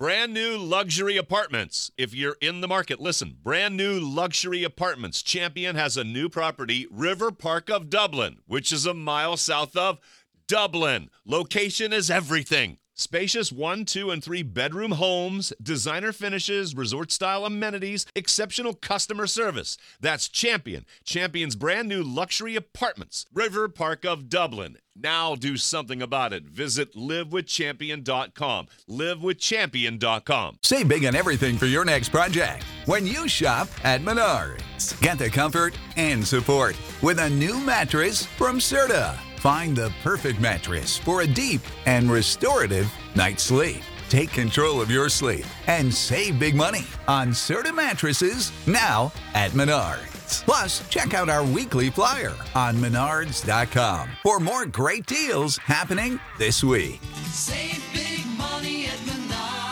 Brand new luxury apartments. If you're in the market, listen. Brand new luxury apartments. Champion has a new property, River Park of Dublin, which is a mile south of Dublin. Location is everything. Spacious 1, 2, and 3 bedroom homes, designer finishes, resort-style amenities, exceptional customer service. That's Champion. Champion's brand new luxury apartments, River Park of Dublin. Now do something about it. Visit livewithchampion.com. Livewithchampion.com. Save big on everything for your next project when you shop at Menards. Get the comfort and support with a new mattress from Serta. Find the perfect mattress for a deep and restorative night's sleep. Take control of your sleep and save big money on Serta mattresses now at Menards. Plus, check out our weekly flyer on Menards.com for more great deals happening this week. Save big money at Menards.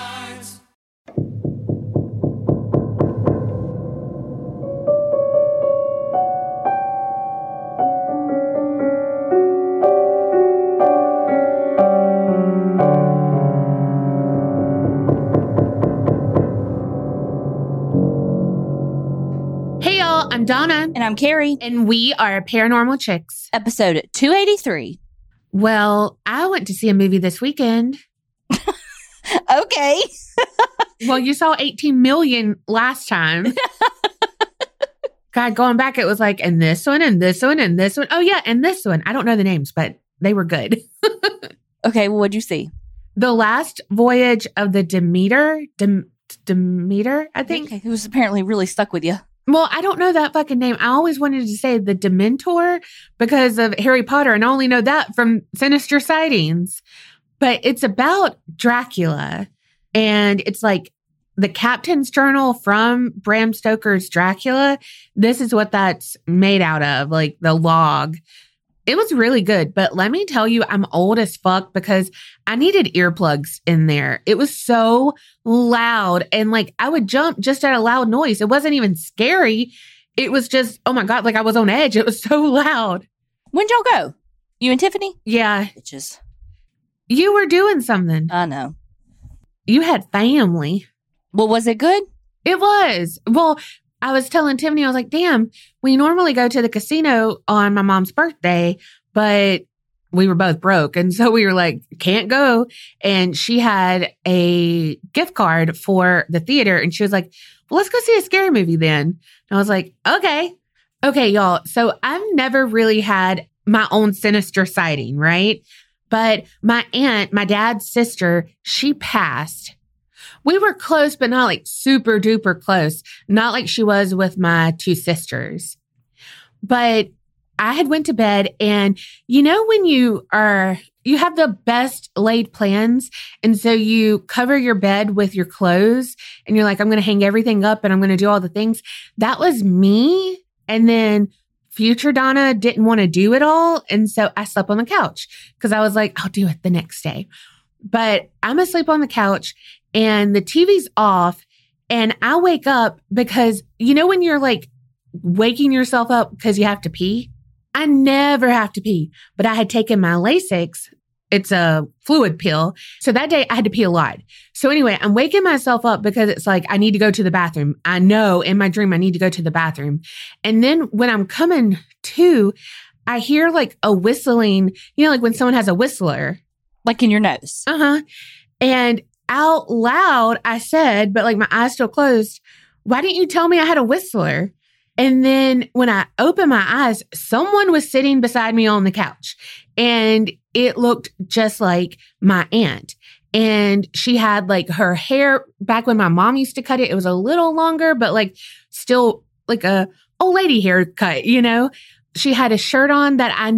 I'm Donna. And I'm Carrie. And we are Paranormal Chicks. Episode 283. Well, I went to see a movie this weekend. Okay. Well, you saw 18 million last time. God, going back, it was like, and this one, and this one, and this one. Oh, yeah, and this one. I don't know the names, but they were good. Okay, well, what'd you see? The Last Voyage of the Demeter. Demeter, I think. Okay, who's apparently really stuck with you. Well, I don't know that fucking name. I always wanted to say the Dementor because of Harry Potter, and I only know that from Sinister Sightings. But it's about Dracula, and it's like the captain's journal from Bram Stoker's Dracula. This is what that's made out of, like the log. It was really good, but let me tell you, I'm old as fuck because I needed earplugs in there. It was so loud, and like I would jump just at a loud noise. It wasn't even scary. It was just, oh my God, like I was on edge. It was so loud. When'd y'all go? You and Tiffany? Yeah. Bitches. You were doing something. I know. You had family. Well, was it good? It was. Well, I was telling Tiffany, I was like, damn, we normally go to the casino on my mom's birthday, but we were both broke. And so we were like, can't go. And she had a gift card for the theater. And she was like, well, let's go see a scary movie then. And I was like, okay. Okay, y'all. So I've never really had my own sinister sighting, right? But my aunt, my dad's sister, she passed. We were close, but not like super duper close. Not like she was with my two sisters. But I had went to bed, and you know when you have the best laid plans, and so you cover your bed with your clothes, and you're like, I'm going to hang everything up, and I'm going to do all the things. That was me. And then future Donna didn't want to do it all, and so I slept on the couch because I was like, I'll do it the next day. But I'm asleep on the couch, and the TV's off, and I wake up because, you know, when you're like waking yourself up because you have to pee? I never have to pee, but I had taken my Lasix. It's a fluid pill. So that day I had to pee a lot. So anyway, I'm waking myself up because it's like, I need to go to the bathroom. I know in my dream I need to go to the bathroom. And then when I'm coming to, I hear like a whistling, you know, like when someone has a whistler. Like in your nose. Uh-huh. And out loud, I said, but like my eyes still closed, why didn't you tell me I had a whistler? And then when I opened my eyes, someone was sitting beside me on the couch, and it looked just like my aunt. And she had like her hair back when my mom used to cut it. It was a little longer, but like still like a old lady haircut, you know? She had a shirt on that I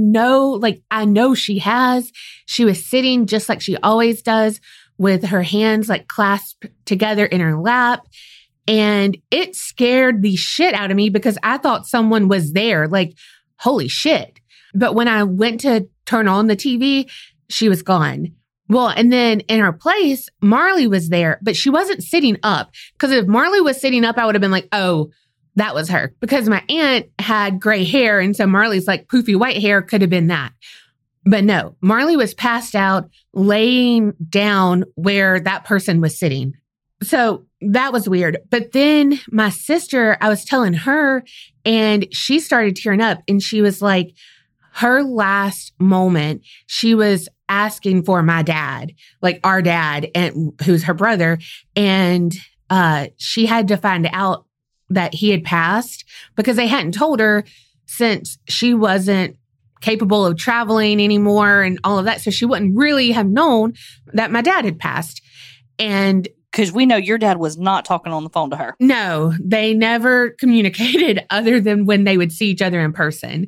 know she has. She was sitting just like she always does with her hands like clasped together in her lap. And it scared the shit out of me because I thought someone was there, like, holy shit. But when I went to turn on the TV, she was gone. Well, and then in her place, Marley was there, but she wasn't sitting up. Because if Marley was sitting up, I would have been like, oh, that was her. Because my aunt had gray hair, and so Marley's like poofy white hair could have been that. But no, Marley was passed out, laying down where that person was sitting. So that was weird. But then my sister, I was telling her, and she started tearing up, and she was like, her last moment, she was asking for my dad, like our dad, and who's her brother. And she had to find out that he had passed because they hadn't told her since she wasn't capable of traveling anymore and all of that. So she wouldn't really have known that my dad had passed. And Because we know your dad was not talking on the phone to her. no, they never communicated other than when they would see each other in person.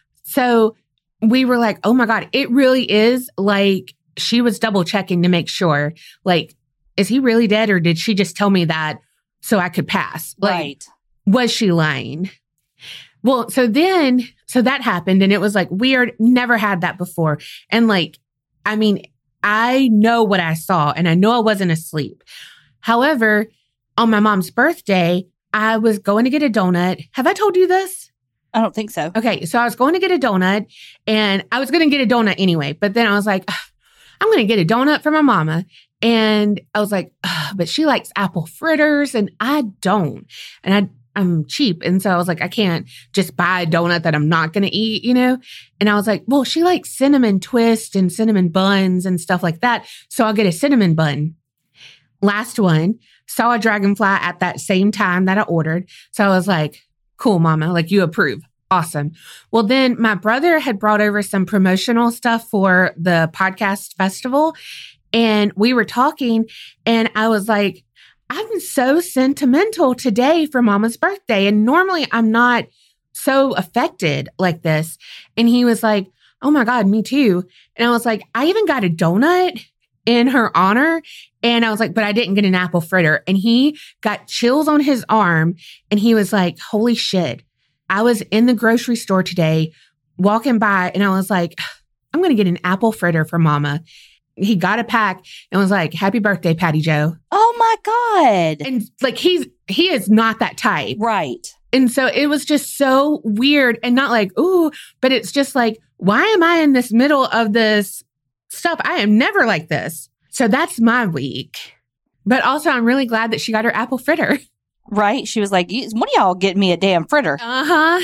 So we were like, oh my God, it really is like she was double checking to make sure, like, is he really dead or did she just tell me that so I could pass? Like, Right. was she lying? Well, so that happened and it was like weird. Never had that before. And like, I mean, I know what I saw and I know I wasn't asleep. However, on my mom's birthday, I was going to get a donut. Have I told you this? I don't think so. Okay. So I was going to get a donut and I was going to get a donut anyway. But then I was like, I'm going to get a donut for my mama. And I was like, but she likes apple fritters and I don't. And I'm cheap. And so I was like, I can't just buy a donut that I'm not going to eat, you know? And I was like, well, she likes cinnamon twist and cinnamon buns and stuff like that. So I'll get a cinnamon bun. Last one, saw a dragonfly at that same time that I ordered. So I was like, cool, mama, like you approve. Awesome. Well, then my brother had brought over some promotional stuff for the podcast festival. And we were talking and I was like, I'm so sentimental today for mama's birthday. And normally I'm not so affected like this. And he was like, oh my God, me too. And I was like, I even got a donut in her honor. And I was like, but I didn't get an apple fritter. And he got chills on his arm. And he was like, holy shit. I was in the grocery store today walking by and I was like, I'm going to get an apple fritter for mama. He got a pack and was like, happy birthday, Patty Joe. Oh my God. And like, he is not that type. Right. And so it was just so weird and not like, ooh, but it's just like, why am I in this middle of this stuff? I am never like this. So that's my week. But also I'm really glad that she got her apple fritter. Right. She was like, one of y'all get me a damn fritter. Uh-huh.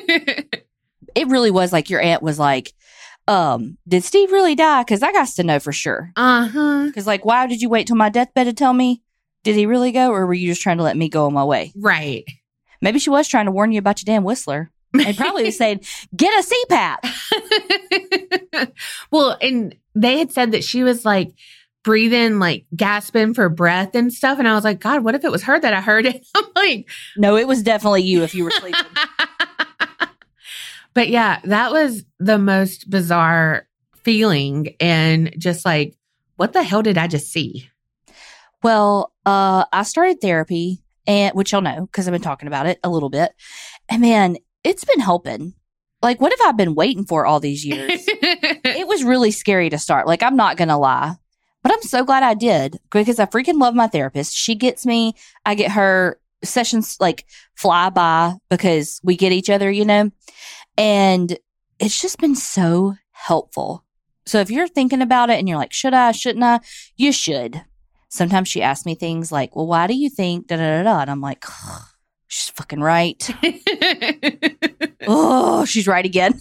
It really was like your aunt was like, did Steve really die? Because I got to know for sure. Uh-huh. Because like, why did you wait till my deathbed to tell me? Did he really go? Or were you just trying to let me go on my way? Right. Maybe she was trying to warn you about your damn Whistler. And probably was saying, get a CPAP. Well, and they had said that she was like breathing, like gasping for breath and stuff. And I was like, God, what if it was her that I heard it? I'm like, No, it was definitely you if you were sleeping. but yeah, that was the most bizarre feeling. And just like, what the hell did I just see? Well, I started therapy, and which you'll know because I've been talking about it a little bit. And man, it's been helping. Like, what have I been waiting for all these years? It was really scary to start. Like, I'm not going to lie. But I'm so glad I did because I freaking love my therapist. She gets me. I get her. Sessions like fly by because we get each other, you know? And it's just been so helpful. So if you're thinking about it and you're like, should I, shouldn't I? You should. Sometimes she asks me things like, well, why do you think da-da-da-da? And I'm like, oh, she's fucking right. Oh, she's right again.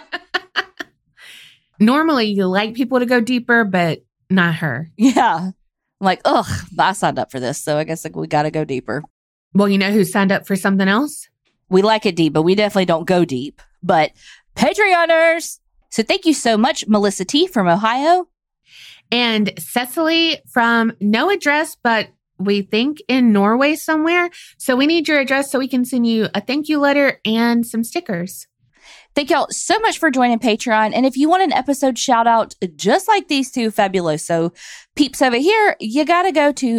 Normally you like people to go deeper, but not her. Yeah. I'm like, ugh, I signed up for this. So I guess like we got to go deeper. Well, you know who signed up for something else? We like it deep, but we definitely don't go deep. But Patreoners. So thank you so much, Melissa T from Ohio. And Cecily from no address, but we think in Norway somewhere. So we need your address so we can send you a thank you letter and some stickers. Thank y'all so much for joining Patreon. And if you want an episode shout out just like these two fabuloso peeps over here, you got to go to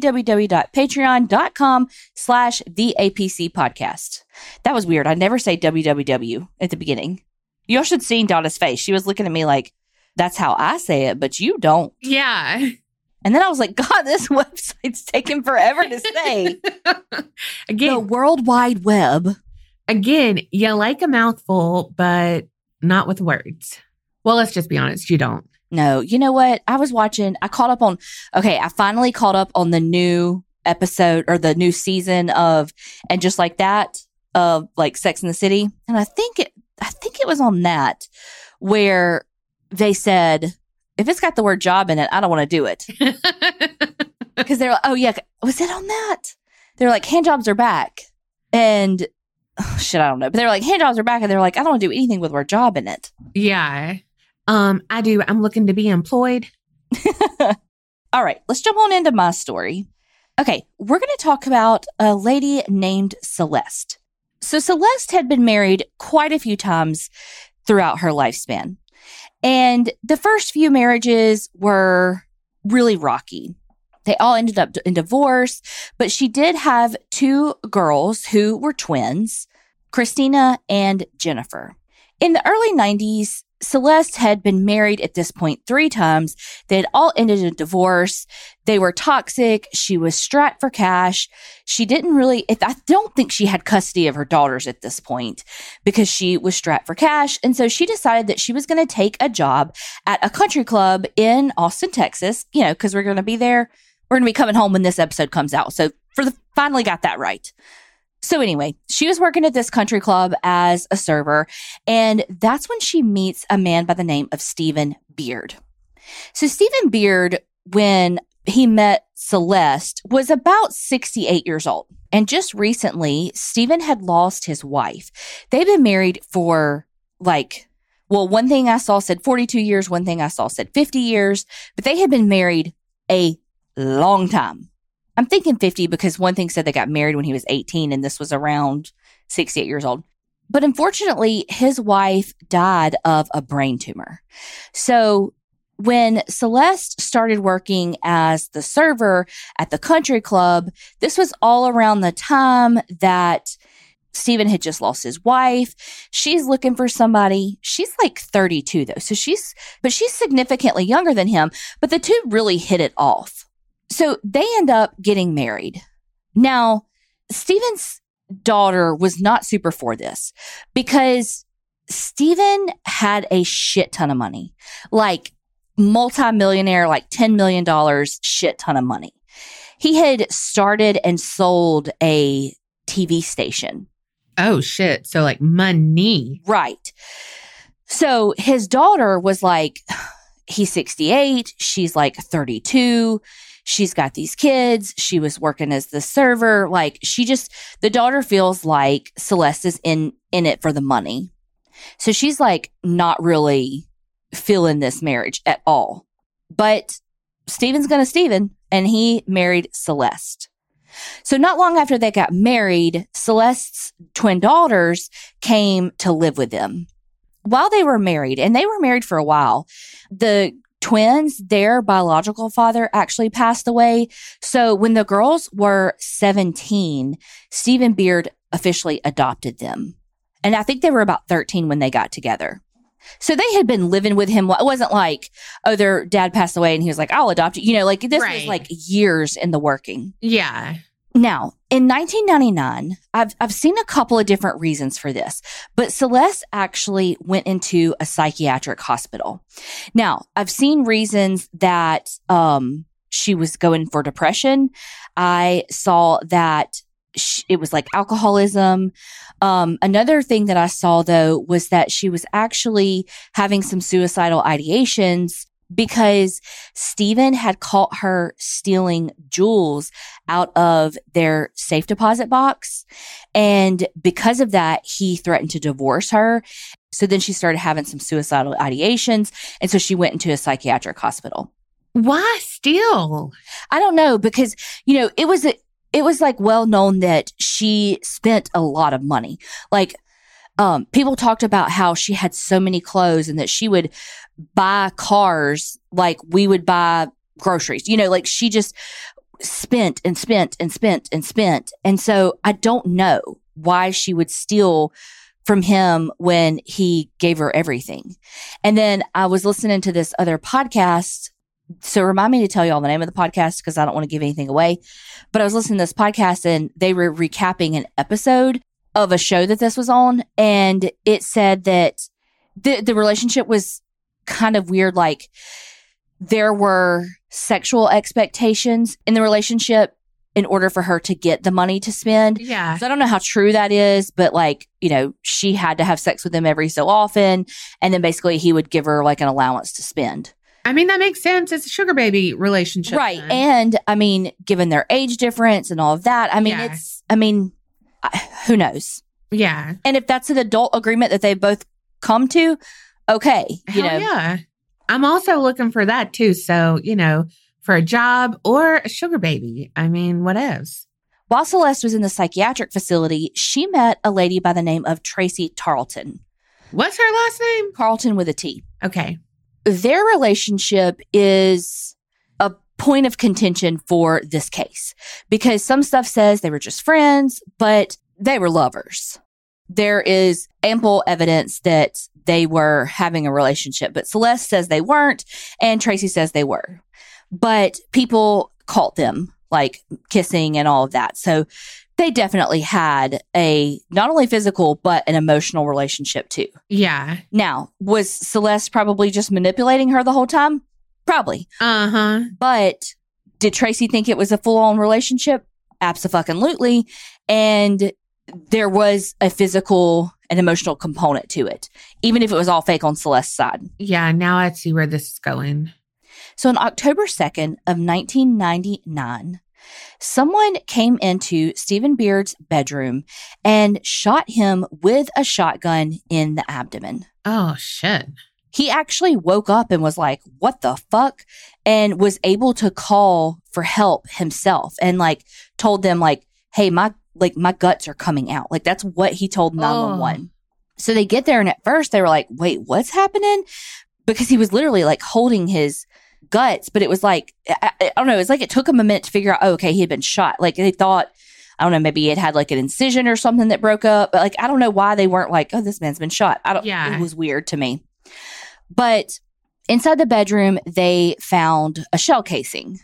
www.patreon.com/theapc podcast. That was weird. I never say www at the beginning. Y'all should see Donna's face. She was looking at me like, that's how I say it, but you don't. Yeah. And then I was like, God, this website's taking forever to say. The Again, World Wide Web. you like a mouthful, but not with words. Well, let's just be honest. You don't. No, you know what? I finally caught up on the new episode or the new season of And Just Like That of like Sex and the City. And I think it was on that where they said, if it's got the word job in it, I don't want to do it. Because they're like, oh yeah, was it on that? They're like, hand jobs are back. And oh, shit, I don't know. But they're like, hand jobs are back. And they're like, I don't want to do anything with the word job in it. Yeah. I do. I'm looking to be employed. All right, let's jump on into my story. Okay, we're going to talk about a lady named Celeste. So Celeste had been married quite a few times throughout her lifespan. And the first few marriages were really rocky. They all ended up in divorce, but she did have 2 girls who were twins, Christina and Jennifer. In the early 90s, Celeste had been married at this point 3 times. They had all ended in divorce. They were toxic. She was strapped for cash. She didn't really, I don't think she had custody of her daughters at this point because she was strapped for cash. And so she decided that she was going to take a job at a country club in Austin, Texas, because we're going to be there. We're going to be coming home when this episode comes out. So finally got that right. So anyway, she was working at this country club as a server, and that's when she meets a man by the name of Stephen Beard. So Stephen Beard, when he met Celeste, was about 68 years old. And just recently, Stephen had lost his wife. They've been married for one thing I saw said 42 years, one thing I saw said 50 years, but they had been married a long time. I'm thinking 50 because one thing said they got married when he was 18 and this was around 68 years old. But unfortunately, his wife died of a brain tumor. So when Celeste started working as the server at the country club, this was all around the time that Stephen had just lost his wife. She's looking for somebody. She's like 32 though. So she's significantly younger than him, but the two really hit it off. So they end up getting married. Now, Stephen's daughter was not super for this because Stephen had a shit ton of money, like multi-millionaire, like $10 million, shit ton of money. He had started and sold a TV station. Oh, shit. So like money. Right. So his daughter was like, he's 68. She's like 32. She's got these kids. She was working as the server. Like the daughter feels like Celeste is in it for the money. So she's like not really feeling this marriage at all. But Stephen's gonna Stephen, and he married Celeste. So not long after they got married, Celeste's twin daughters came to live with them. While they were married, and they were married for a while, the twins, their biological father actually passed away. So when the girls were 17, Stephen Beard officially adopted them. And I think they were about 13 when they got together. So they had been living with him. It wasn't like, oh, their dad passed away and he was like, I'll adopt you. This was like years in the working. Yeah. Now, in 1999, I've seen a couple of different reasons for this, but Celeste actually went into a psychiatric hospital. Now, I've seen reasons that she was going for depression. I saw that it was like alcoholism. Another thing that I saw, though, was that she was actually having some suicidal ideations because Stephen had caught her stealing jewels out of their safe deposit box. And because of that, he threatened to divorce her. So then she started having some suicidal ideations. And so she went into a psychiatric hospital. Why steal? I don't know, because, it was like well known that she spent a lot of money. Like, people talked about how she had so many clothes and that she would buy cars like we would buy groceries. She just spent and spent and spent and spent. And so I don't know why she would steal from him when he gave her everything. And then I was listening to this other podcast. So remind me to tell you all the name of the podcast because I don't want to give anything away. But I was listening to this podcast and they were recapping an episode of a show that this was on. And it said that the relationship was kind of weird. Like there were sexual expectations in the relationship in order for her to get the money to spend. Yeah. So I don't know how true that is, but like, you know, she had to have sex with him every so often. And then basically he would give her like an allowance to spend. I mean, that makes sense. It's a sugar baby relationship. Right. then. And I mean, given their age difference and all of that, I mean, who knows? Yeah. And if that's an adult agreement that they both come to, okay. You Hell know, yeah. I'm also looking for that too. So, you know, for a job or a sugar baby. I mean, what else? while Celeste was in the psychiatric facility, she met a lady by the name of Tracy Tarleton. What's her last name? Carlton with a T. Okay. Their relationship is a point of contention for this case because some stuff says they were just friends, but they were lovers. There is ample evidence that they were having a relationship, but Celeste says they weren't and Tracy says they were. But people caught them like kissing and all of that. So they definitely had a not only physical, but an emotional relationship too. Yeah. Now, was Celeste probably just manipulating her the whole time? Probably. Uh-huh. But did Tracy think it was a full-on relationship? Abso-fucking-lutely. And there was a physical and emotional component to it, even if it was all fake on Celeste's side. Yeah, now I see where this is going. So on October 2nd of 1999, someone came into Stephen Beard's bedroom and shot him with a shotgun in the abdomen. Oh, shit. He actually woke up and was like, what the fuck? And was able to call for help himself and like told them like, hey, my guts are coming out. Like that's what he told 911. So they get there and at first they were like, wait, what's happening? Because he was literally like holding his guts, but it was like, I don't know. It's like it took him a minute to figure out, oh, okay, he had been shot. Like they thought, I don't know, maybe it had like an incision or something that broke up. But like, I don't know why they weren't like, oh, this man's been shot. It was weird to me. But inside the bedroom, they found a shell casing.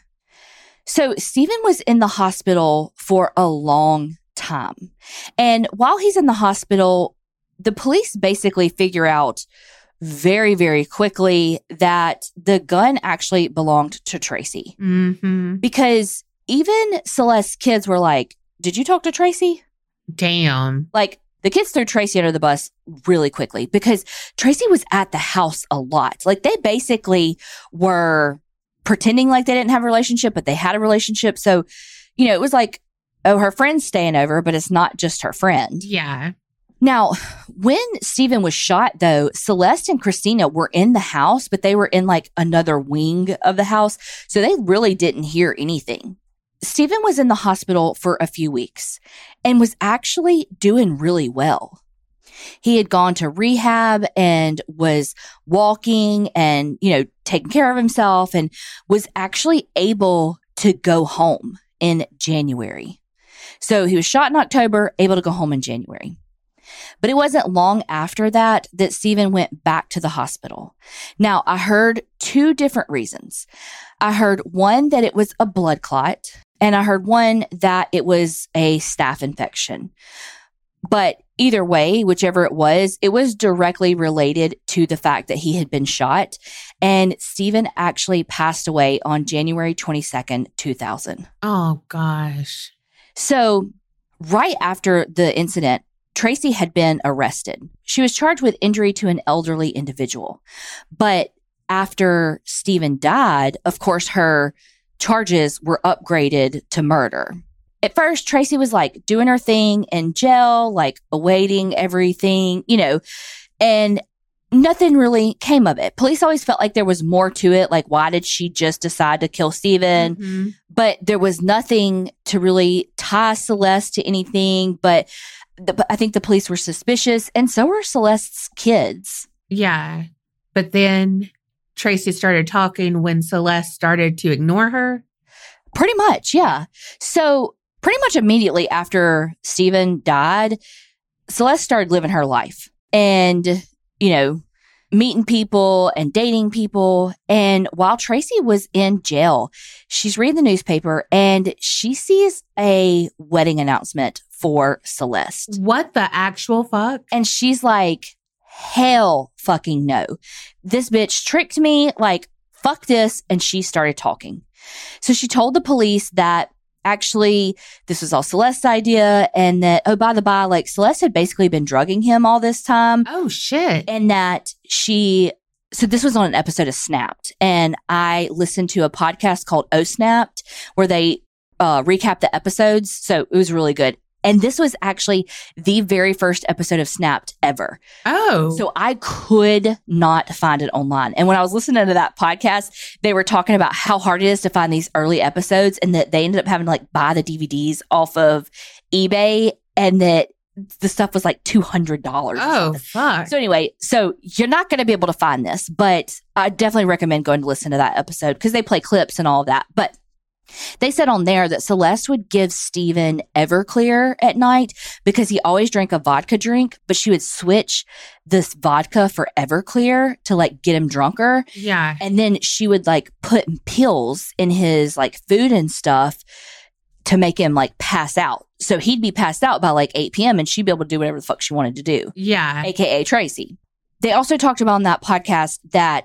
So Stephen was in the hospital for a long time. And while he's in the hospital, the police basically figure out very, very quickly that the gun actually belonged to Tracy. Mm-hmm. Because even Celeste's kids were like, did you talk to Tracy? Damn. Like, the kids threw Tracy under the bus really quickly because Tracy was at the house a lot. Like, they basically were pretending like they didn't have a relationship, but they had a relationship. So, you know, it was like, oh, her friend's staying over, but it's not just her friend. Yeah. Now, when Stephen was shot, though, Celeste and Christina were in the house, but they were in like another wing of the house. So they really didn't hear anything. Stephen was in the hospital for a few weeks and was actually doing really well. He had gone to rehab and was walking and, you know, taking care of himself and was actually able to go home in January. So he was shot in October, able to go home in January. But it wasn't long after that Stephen went back to the hospital. Now, I heard two different reasons. I heard one that it was a blood clot, and I heard one that it was a staph infection. But either way, whichever it was directly related to the fact that he had been shot. And Stephen actually passed away on January 22nd, 2000. Oh, gosh. So right after the incident, Tracy had been arrested. She was charged with injury to an elderly individual. But after Stephen died, of course, her charges were upgraded to murder. At first, Tracy was like doing her thing in jail, like awaiting everything, you know, and nothing really came of it. Police always felt like there was more to it. Like, why did she just decide to kill Stephen? Mm-hmm. But there was nothing to really tie Celeste to anything. But I think the police were suspicious, and so were Celeste's kids. Yeah. But then Tracy started talking when Celeste started to ignore her? Pretty much, yeah. So pretty much immediately after Stephen died, Celeste started living her life and, you know, meeting people and dating people. And while Tracy was in jail, she's reading the newspaper and she sees a wedding announcement for Celeste. What the actual fuck? And she's like, hell fucking no. This bitch tricked me. Like, fuck this. And she started talking. So she told the police that actually this was all Celeste's idea, and that, oh, by the by, like Celeste had basically been drugging him all this time. Oh, shit. And that so this was on an episode of Snapped, and I listened to a podcast called Oh Snapped where they recap the episodes. So it was really good. And this was actually the very first episode of Snapped ever. Oh. So I could not find it online. And when I was listening to that podcast, they were talking about how hard it is to find these early episodes, and that they ended up having to like buy the DVDs off of eBay, and that the stuff was like $200. Oh, fuck. So anyway, so you're not going to be able to find this, but I definitely recommend going to listen to that episode because they play clips and all of that. But they said on there that Celeste would give Steven Everclear at night because he always drank a vodka drink, but she would switch this vodka for Everclear to like get him drunker. Yeah. And then she would like put pills in his like food and stuff to make him like pass out. So he'd be passed out by like 8 p.m. and she'd be able to do whatever the fuck she wanted to do. Yeah. AKA Tracy. They also talked about on that podcast that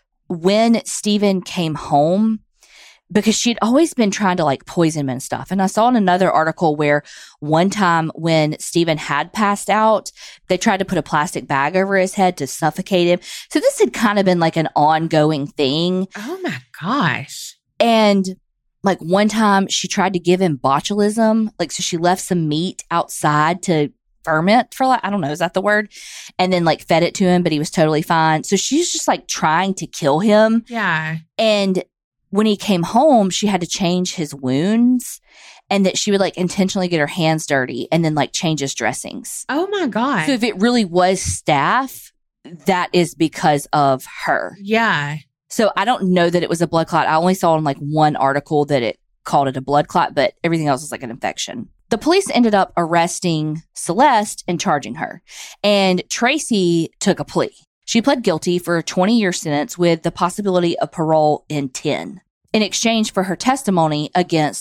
when Steven came home, because she'd always been trying to like poison him and stuff. And I saw in another article where one time when Steven had passed out, they tried to put a plastic bag over his head to suffocate him. So this had kind of been like an ongoing thing. Oh my gosh. And like one time she tried to give him botulism. Like, so she left some meat outside to ferment for like, I don't know, is that the word? And then like fed it to him, but he was totally fine. So she's just like trying to kill him. Yeah. And when he came home, she had to change his wounds, and that she would like intentionally get her hands dirty and then like change his dressings. Oh my God. So if it really was staph, that is because of her. Yeah. So I don't know that it was a blood clot. I only saw in like one article that it called it a blood clot, but everything else was like an infection. The police ended up arresting Celeste and charging her. And Tracy took a plea. She pled guilty for a 20-year sentence with the possibility of parole in 10 in exchange for her testimony against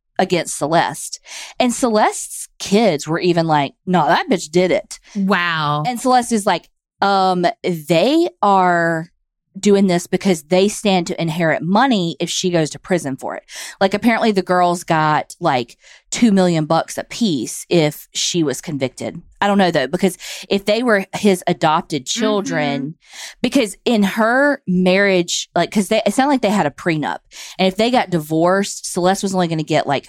Celeste. And Celeste's kids were even like, no, that bitch did it. Wow. And Celeste is like, they are doing this because they stand to inherit money if she goes to prison for it. Like apparently the girls got like $2 million a piece if she was convicted. I don't know though, because if they were his adopted children, because in her marriage, like, cause it sounded like they had a prenup, and if they got divorced, Celeste was only going to get like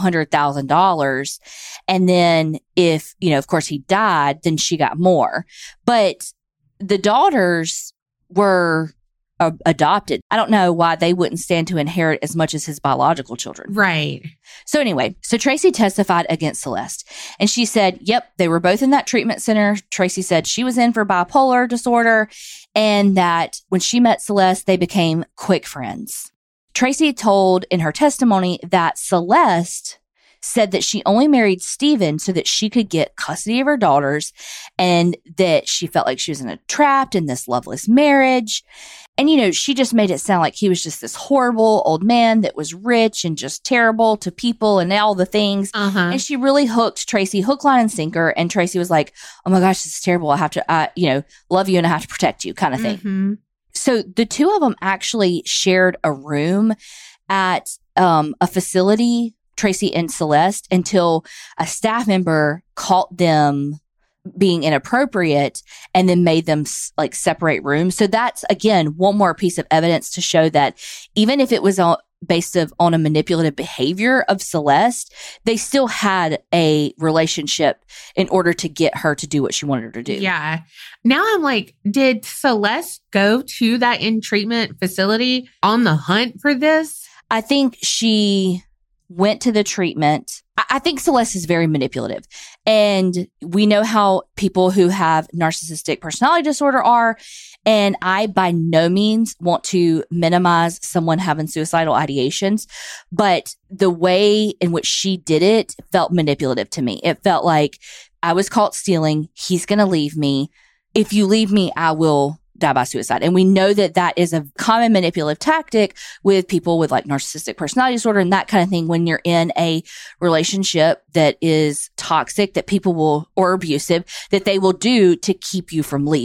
$500,000. And then if, you know, of course he died, then she got more. But the daughters were adopted. I don't know why they wouldn't stand to inherit as much as his biological children. Right. So anyway, so Tracy testified against Celeste, and she said, yep, they were both in that treatment center. Tracy said she was in for bipolar disorder, and that when she met Celeste, they became quick friends. Tracy told in her testimony that Celeste said that she only married Steven so that she could get custody of her daughters, and that she felt like she was trapped in this loveless marriage. And, you know, she just made it sound like he was just this horrible old man that was rich and just terrible to people and all the things. And she really hooked Tracy hook, line, and sinker. And Tracy was like, oh my gosh, this is terrible. I have to, love you and I have to protect you kind of thing. So the two of them actually shared a room at a facility, Tracy and Celeste, until a staff member caught them being inappropriate and then made them like separate rooms. So that's, again, one more piece of evidence to show that even if it was based on a manipulative behavior of Celeste, they still had a relationship in order to get her to do what she wanted her to do. Yeah. Now I'm like, did Celeste go to that in-treatment facility on the hunt for this? I think she went to the treatment. I think Celeste is very manipulative. And we know how people who have narcissistic personality disorder are. And I by no means want to minimize someone having suicidal ideations, but the way in which she did it felt manipulative to me. It felt like I was caught stealing. He's going to leave me. If you leave me, I will die by suicide. And we know that that is a common manipulative tactic with people with like narcissistic personality disorder and that kind of thing. When you're in a relationship that is toxic, that people will, or abusive, that they will do to keep you from leaving.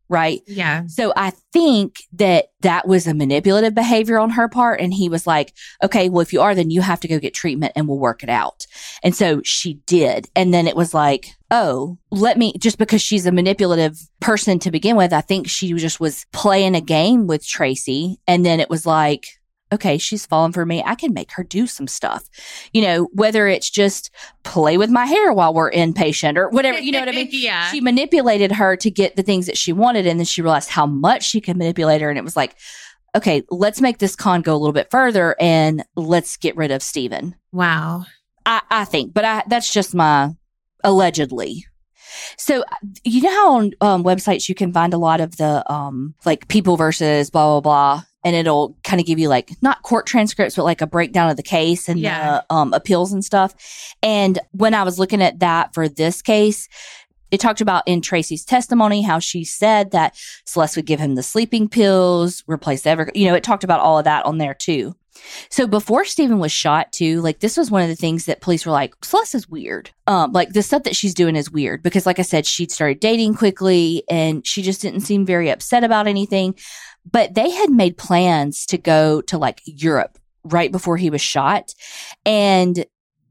right? Yeah. So I think that was a manipulative behavior on her part. And he was like, okay, well, if you are, then you have to go get treatment and we'll work it out. And so she did. And then it was like, oh, just because she's a manipulative person to begin with, I think she just was playing a game with Tracy. And then it was like, okay, she's fallen for me. I can make her do some stuff, whether it's just play with my hair while we're inpatient or whatever, you know what I mean? Yeah. She manipulated her to get the things that she wanted. And then she realized how much she could manipulate her. And it was like, okay, let's make this con go a little bit further and let's get rid of Steven. Wow. I think, but that's just my allegedly. So, you know how on websites you can find a lot of the like people versus blah, blah, blah. And it'll kind of give you like not court transcripts, but like a breakdown of the case and the appeals and stuff. And when I was looking at that for this case, it talked about in Tracy's testimony how she said that Celeste would give him the sleeping pills, replace it talked about all of that on there too. So before Steven was shot too, like this was one of the things that police were like, Celeste is weird. Like the stuff that she's doing is weird because like I said, she started dating quickly and she just didn't seem very upset about anything. But they had made plans to go to like Europe right before he was shot. And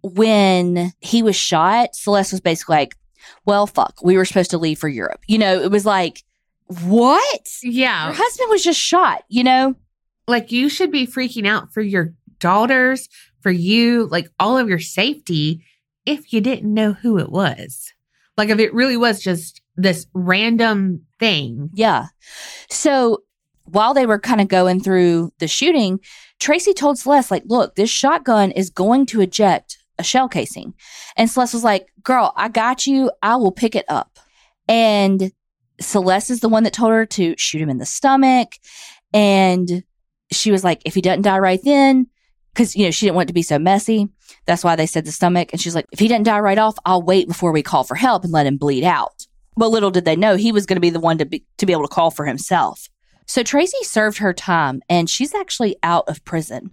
when he was shot, Celeste was basically like, well, fuck, we were supposed to leave for Europe. It was like, what? Yeah. Your husband was just shot, Like you should be freaking out for your daughters, for you, like all of your safety if you didn't know who it was. Like if it really was just this random thing. Yeah. So while they were kind of going through the shooting, Tracy told Celeste, like, look, this shotgun is going to eject a shell casing. And Celeste was like, girl, I got you. I will pick it up. And Celeste is the one that told her to shoot him in the stomach. And she was like, if he doesn't die right then, because, she didn't want it to be so messy. That's why they said the stomach. And she's like, if he doesn't die right off, I'll wait before we call for help and let him bleed out. But little did they know he was going to be the one to be able to call for himself. So Tracy served her time and she's actually out of prison.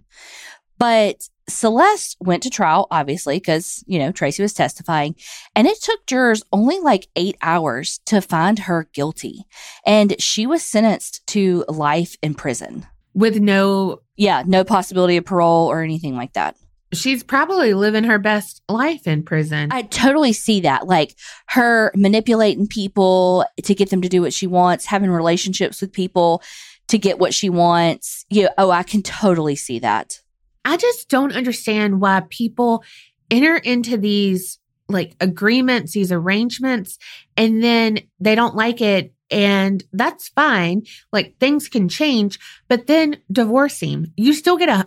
But Celeste went to trial, obviously, because, Tracy was testifying. And it took jurors only like 8 hours to find her guilty. And she was sentenced to life in prison. With no possibility of parole or anything like that. She's probably living her best life in prison. I totally see that. Like her manipulating people to get them to do what she wants, having relationships with people to get what she wants. I can totally see that. I just don't understand why people enter into these like agreements, these arrangements, and then they don't like it. And that's fine. Like things can change, but then divorce him. You still get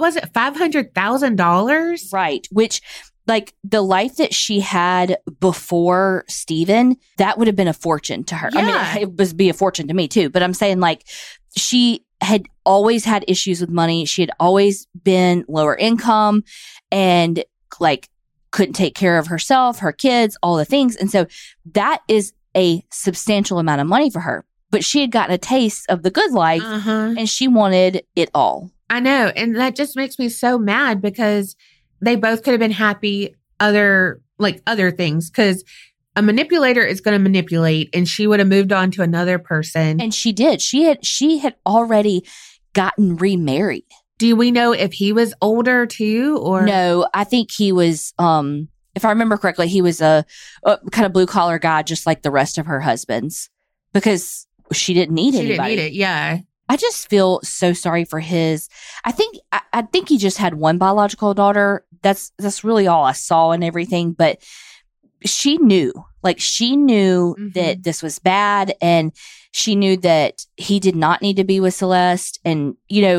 $500,000? Right. Which like the life that she had before Steven, that would have been a fortune to her. Yeah. I mean, it would be a fortune to me too, but I'm saying like she had always had issues with money. She had always been lower income and like couldn't take care of herself, her kids, all the things. And so that is a substantial amount of money for her, but she had gotten a taste of the good life and she wanted it all. I know. And that just makes me so mad because they both could have been happy other things. Cause a manipulator is going to manipulate and she would have moved on to another person. And she did. She had already gotten remarried. Do we know if he was older too or? No, I think he was, if I remember correctly, he was a kind of blue collar guy, just like the rest of her husbands, because she didn't need anybody. She didn't need it. Yeah. I just feel so sorry for his. I think he just had one biological daughter. That's really all I saw and everything. But she knew that this was bad, and she knew that he did not need to be with Celeste. And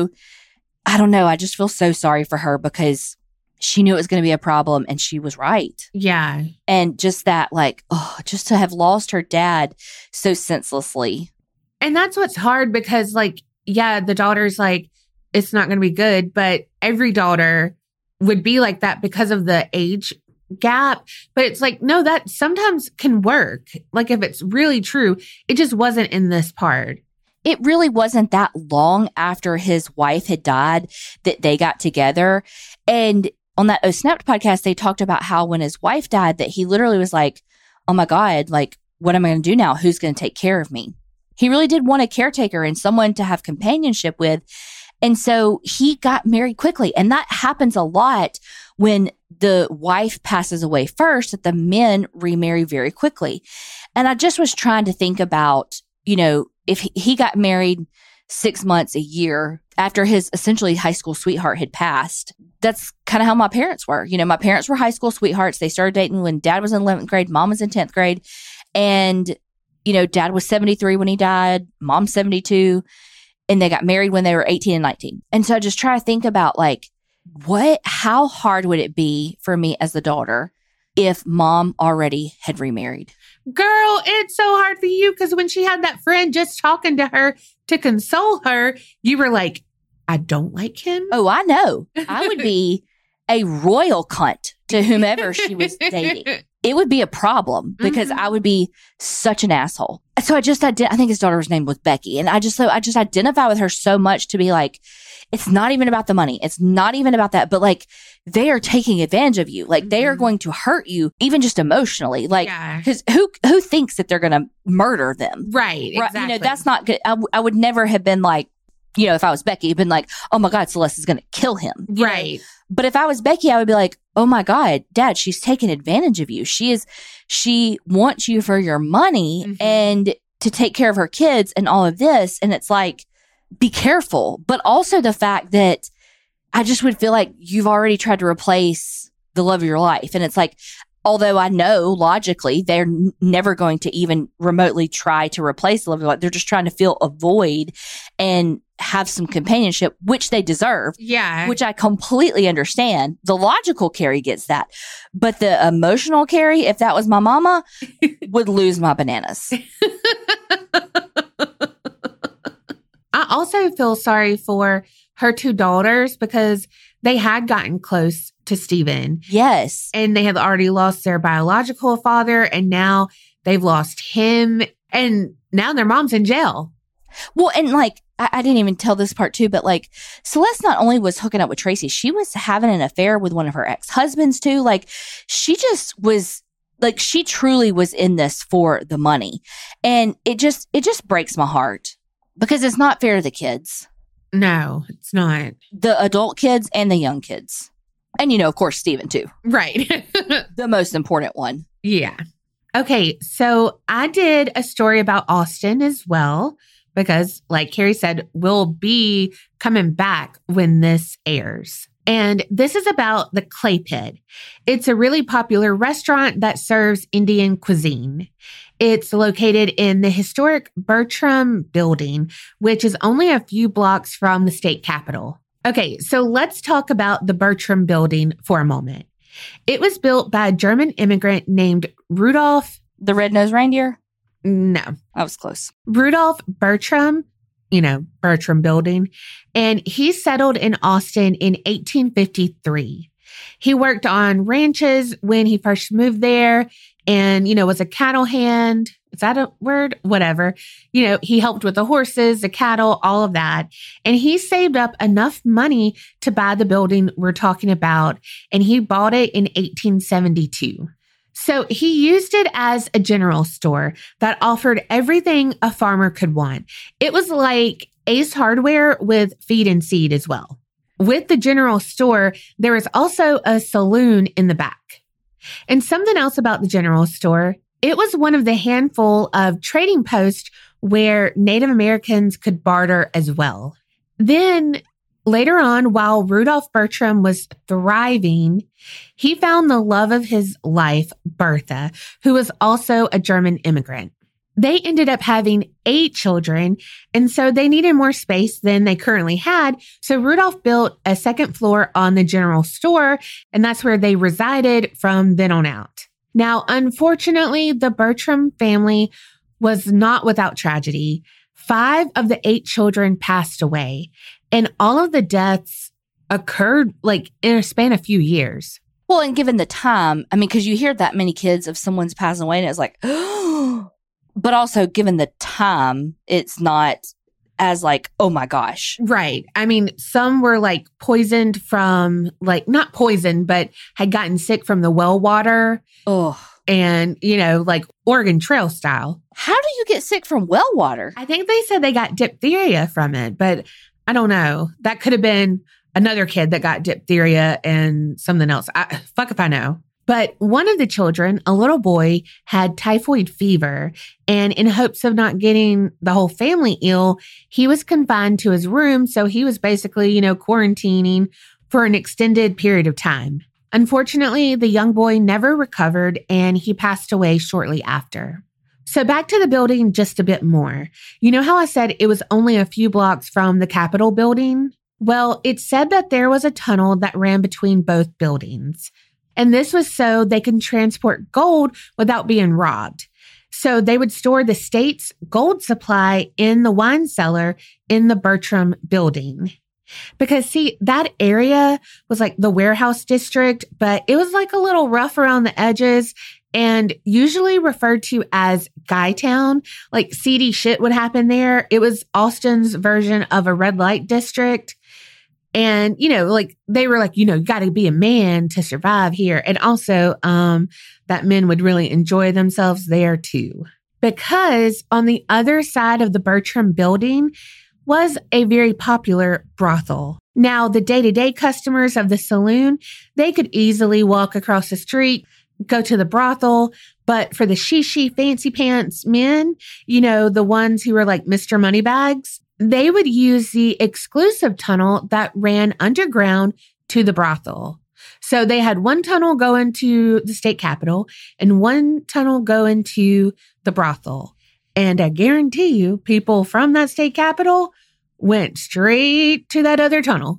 I don't know. I just feel so sorry for her because she knew it was going to be a problem and she was right. Yeah. And just that, just to have lost her dad so senselessly. And that's what's hard because, the daughter's like, it's not going to be good. But every daughter would be like that because of the age gap. But it's like, no, that sometimes can work. Like, if it's really true, it just wasn't in this part. It really wasn't that long after his wife had died that they got together. And on that Snapped podcast, they talked about how when his wife died, that he literally was like, oh my God, what am I going to do now? Who's going to take care of me? He really did want a caretaker and someone to have companionship with. And so he got married quickly. And that happens a lot when the wife passes away first, that the men remarry very quickly. And I just was trying to think about, if he got married 6 months, a year after his essentially high school sweetheart had passed. That's kind of how my parents were. My parents were high school sweethearts. They started dating when dad was in 11th grade, mom was in 10th grade. And, dad was 73 when he died, mom 72. And they got married when they were 18 and 19. And so I just try to think about how hard would it be for me as the daughter if mom already had remarried? Girl, it's so hard for you because when she had that friend just talking to her to console her, you were like, I don't like him. Oh, I know. I would be a royal cunt to whomever she was dating. It would be a problem because I would be such an asshole. So I think his daughter's name was Becky. And I just identify with her so much to be like, it's not even about the money. It's not even about that. But they are taking advantage of you. They are going to hurt you, even just emotionally. Because who thinks that they're going to murder them? Right. Exactly. That's not good. I would never have been like, if I was Becky, been like, oh my God, Celeste is going to kill him. Right. But if I was Becky, I would be like, oh my God, Dad, she's taking advantage of you. She wants you for your money and to take care of her kids and all of this. And it's like, be careful. But also the fact that I just would feel like you've already tried to replace the love of your life. And it's like, although I know logically they're never going to even remotely try to replace the love of your life, they're just trying to fill a void and have some companionship, which they deserve. Yeah. Which I completely understand. The logical Carrie gets that. But the emotional Carrie, if that was my mama, would lose my bananas. I also feel sorry for her two daughters because they had gotten close to Stephen. Yes. And they had already lost their biological father, and now they've lost him, and now their mom's in jail. Well, and I didn't even tell this part too, but Celeste not only was hooking up with Tracy, she was having an affair with one of her ex-husbands too. She just was she truly was in this for the money. And it just breaks my heart because it's not fair to the kids. No, it's not. The adult kids and the young kids. And, of course, Stephen too. Right. The most important one. Yeah. Okay. So I did a story about Austin as well, because like Carrie said, we'll be coming back when this airs. And this is about the Clay Pit. It's a really popular restaurant that serves Indian cuisine. It's located in the historic Bertram Building, which is only a few blocks from the state capitol. Okay, so let's talk about the Bertram Building for a moment. It was built by a German immigrant named Rudolf. The Red-Nosed Reindeer? No. I was close. Rudolf Bertram, Bertram Building. And he settled in Austin in 1853. He worked on ranches when he first moved there and, was a cattle hand. Is that a word? Whatever. He helped with the horses, the cattle, all of that. And he saved up enough money to buy the building we're talking about. And he bought it in 1872. So he used it as a general store that offered everything a farmer could want. It was like Ace Hardware with feed and seed as well. With the general store, there was also a saloon in the back. And something else about the general store, it was one of the handful of trading posts where Native Americans could barter as well. Then later on, while Rudolf Bertram was thriving, he found the love of his life, Bertha, who was also a German immigrant. They ended up having 8 children, and so they needed more space than they currently had. So Rudolph built a second floor on the general store, and that's where they resided from then on out. Now, unfortunately, the Bertram family was not without tragedy. 5 of the 8 children passed away, and all of the deaths occurred in a span of a few years. Well, and given the time, because you hear that many kids of someone's passing away, and it's like, oh. But also, given the time, it's not as oh my gosh. Right. Some were poisoned from, not poisoned, but had gotten sick from the well water. Oh. and, like Oregon Trail style. How do you get sick from well water? I think they said they got diphtheria from it, but I don't know. That could have been another kid that got diphtheria and something else. Fuck if I know. But one of the children, a little boy, had typhoid fever, and in hopes of not getting the whole family ill, he was confined to his room. So he was basically, quarantining for an extended period of time. Unfortunately, the young boy never recovered, and he passed away shortly after. So back to the building just a bit more. You know how I said it was only a few blocks from the Capitol building? Well, it said that there was a tunnel that ran between both buildings. And this was so they can transport gold without being robbed. So they would store the state's gold supply in the wine cellar in the Bertram building. Because see, that area was like the warehouse district, but it was like a little rough around the edges and usually referred to as Guy Town. Like seedy shit would happen there. It was Austin's version of a red light district. And, they were like, you got to be a man to survive here. And also, that men would really enjoy themselves there too. Because on the other side of the Bertram building was a very popular brothel. Now, the day-to-day customers of the saloon, they could easily walk across the street, go to the brothel. But for the she fancy pants men, the ones who were like Mr. Moneybags, they would use the exclusive tunnel that ran underground to the brothel. So they had one tunnel go into the state capitol and one tunnel go into the brothel. And I guarantee you, people from that state capitol went straight to that other tunnel.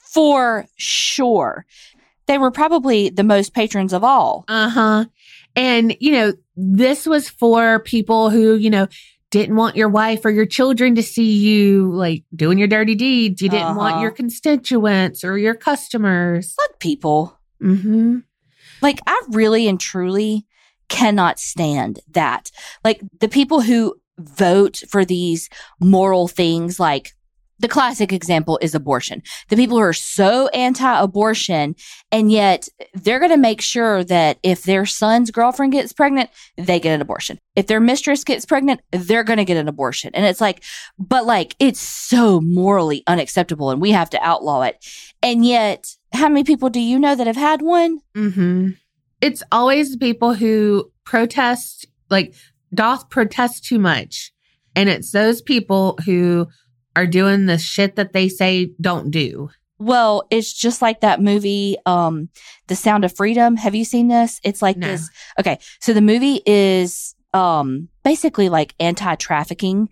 For sure. They were probably the most patrons of all. Uh-huh. And, this was for people who, didn't want your wife or your children to see you like doing your dirty deeds. You didn't want your constituents or your customers. Fuck people. Mm-hmm. Like, I really and truly cannot stand that. Like, the people who vote for these moral things, like the classic example is abortion. The people who are so anti-abortion, and yet they're going to make sure that if their son's girlfriend gets pregnant, they get an abortion. If their mistress gets pregnant, they're going to get an abortion. And it's like, but like, it's so morally unacceptable and we have to outlaw it. And yet, how many people do you know that have had one? Mm-hmm. It's always the people who protest, like, doth protest too much. And it's those people who are doing the shit that they say don't do. Well, it's just like that movie, The Sound of Freedom. Have you seen this? It's like this. Okay. So the movie is basically like anti-trafficking.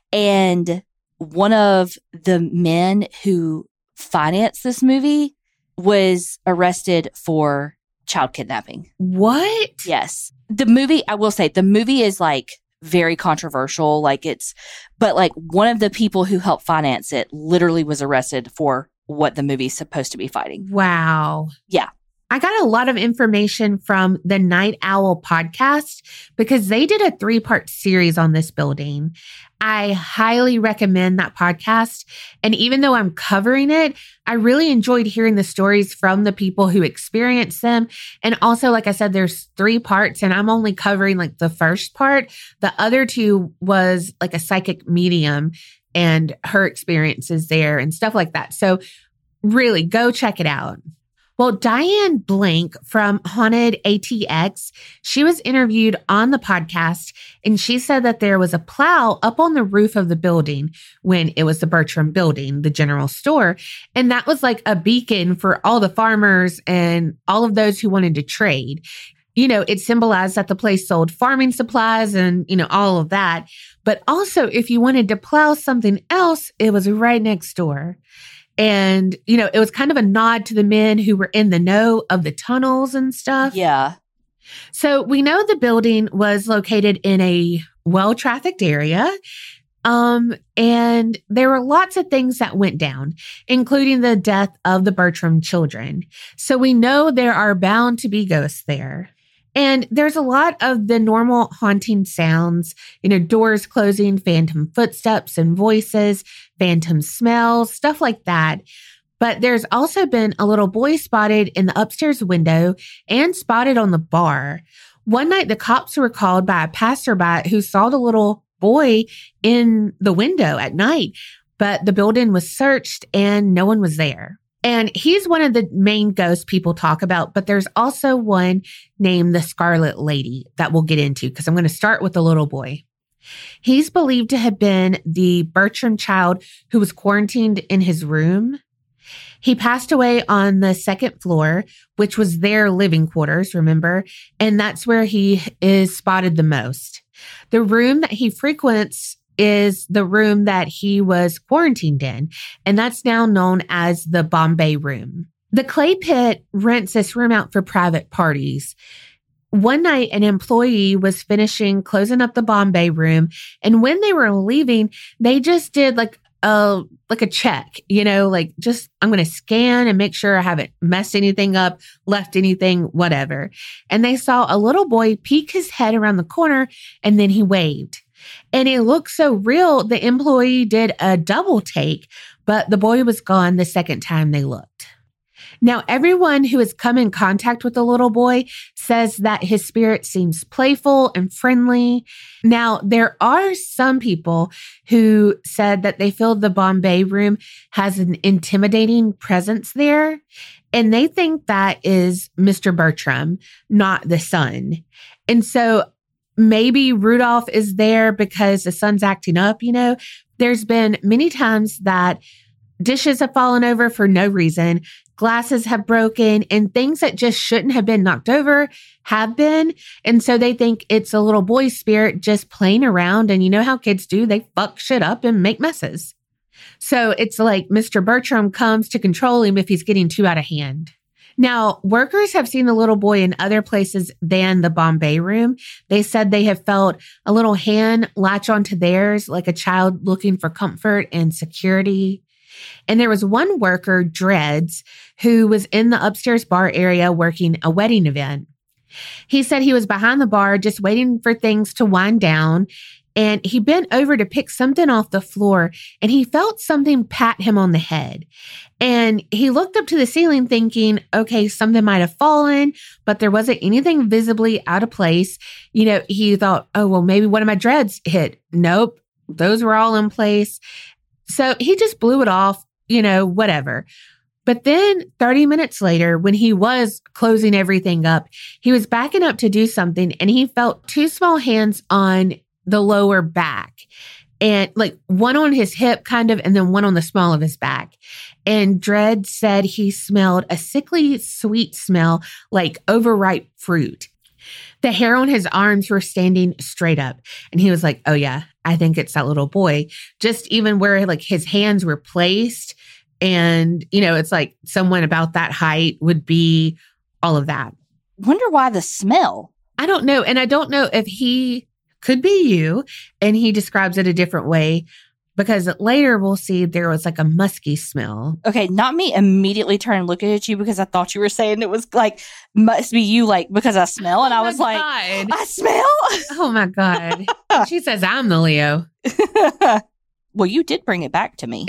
And one of the men who financed this movie was arrested for child kidnapping. What? Yes. The movie, I will say, the movie is like very controversial. But like one of the people who helped finance it literally was arrested for what the movie's supposed to be fighting. Wow. Yeah. I got a lot of information from the Night Owl podcast because they did a 3-part series on this building. I highly recommend that podcast. And even though I'm covering it, I really enjoyed hearing the stories from the people who experienced them. And also, like I said, there's 3 parts and I'm only covering like the first part. The other 2 was like a psychic medium and her experiences there and stuff like that. So really go check it out. Well, Diane Blank from Haunted ATX, she was interviewed on the podcast and she said that there was a plow up on the roof of the building when it was the Bertram building, the general store. And that was like a beacon for all the farmers and all of those who wanted to trade. It symbolized that the place sold farming supplies and, all of that. But also if you wanted to plow something else, it was right next door. And, it was kind of a nod to the men who were in the know of the tunnels and stuff. Yeah. So we know the building was located in a well-trafficked area. And there were lots of things that went down, including the death of the Bertram children. So we know there are bound to be ghosts there. And there's a lot of the normal haunting sounds, doors closing, phantom footsteps and voices, phantom smells, stuff like that. But there's also been a little boy spotted in the upstairs window and spotted on the bar. One night, the cops were called by a passerby who saw the little boy in the window at night, but the building was searched and no one was there. And he's one of the main ghosts people talk about, but there's also one named the Scarlet Lady that we'll get into because I'm going to start with the little boy. He's believed to have been the Bertram child who was quarantined in his room. He passed away on the second floor, which was their living quarters, remember? And that's where he is spotted the most. The room that he frequents is the room that he was quarantined in, and that's now known as the Bombay Room. The Clay Pit rents this room out for private parties. One night, an employee was finishing closing up the Bombay Room, and when they were leaving, they just did like a check, just I'm going to scan and make sure I haven't messed anything up, left anything, whatever. And they saw a little boy peek his head around the corner, and then he waved. And it looked so real, the employee did a double take, but the boy was gone the second time they looked. Now, everyone who has come in contact with the little boy says that his spirit seems playful and friendly. Now, there are some people who said that they feel the Bombay Room has an intimidating presence there, and they think that is Mr. Bertram, not the son. And so maybe Rudolph is there because the son's acting up, There's been many times that dishes have fallen over for no reason, glasses have broken, and things that just shouldn't have been knocked over have been. And so they think it's a little boy's spirit just playing around. And you know how kids do, they fuck shit up and make messes. So it's like Mr. Bertram comes to control him if he's getting too out of hand. Now, workers have seen the little boy in other places than the Bombay Room. They said they have felt a little hand latch onto theirs, like a child looking for comfort and security. And there was one worker, Dreads, who was in the upstairs bar area working a wedding event. He said he was behind the bar just waiting for things to wind down. And he bent over to pick something off the floor, and he felt something pat him on the head. And he looked up to the ceiling thinking, okay, something might have fallen, but there wasn't anything visibly out of place. He thought, oh, well, maybe one of my dreads hit. Nope, those were all in place. So he just blew it off, whatever. But then 30 minutes later, when he was closing everything up, he was backing up to do something, and he felt two small hands on the lower back, and like one on his hip kind of, and then one on the small of his back. And Dredd said he smelled a sickly sweet smell like overripe fruit. The hair on his arms were standing straight up. And he was like, oh yeah, I think it's that little boy. Just even where like his hands were placed. And, it's like someone about that height would be all of that. Wonder why the smell. I don't know. And I don't know if he could be you, and he describes it a different way, because later we'll see there was like a musky smell. Okay, not me immediately turn looking at you because I thought you were saying it was like, must be you, like, because I smell. And I was like, I smell? Oh my God. She says I'm the Leo. Well, you did bring it back to me.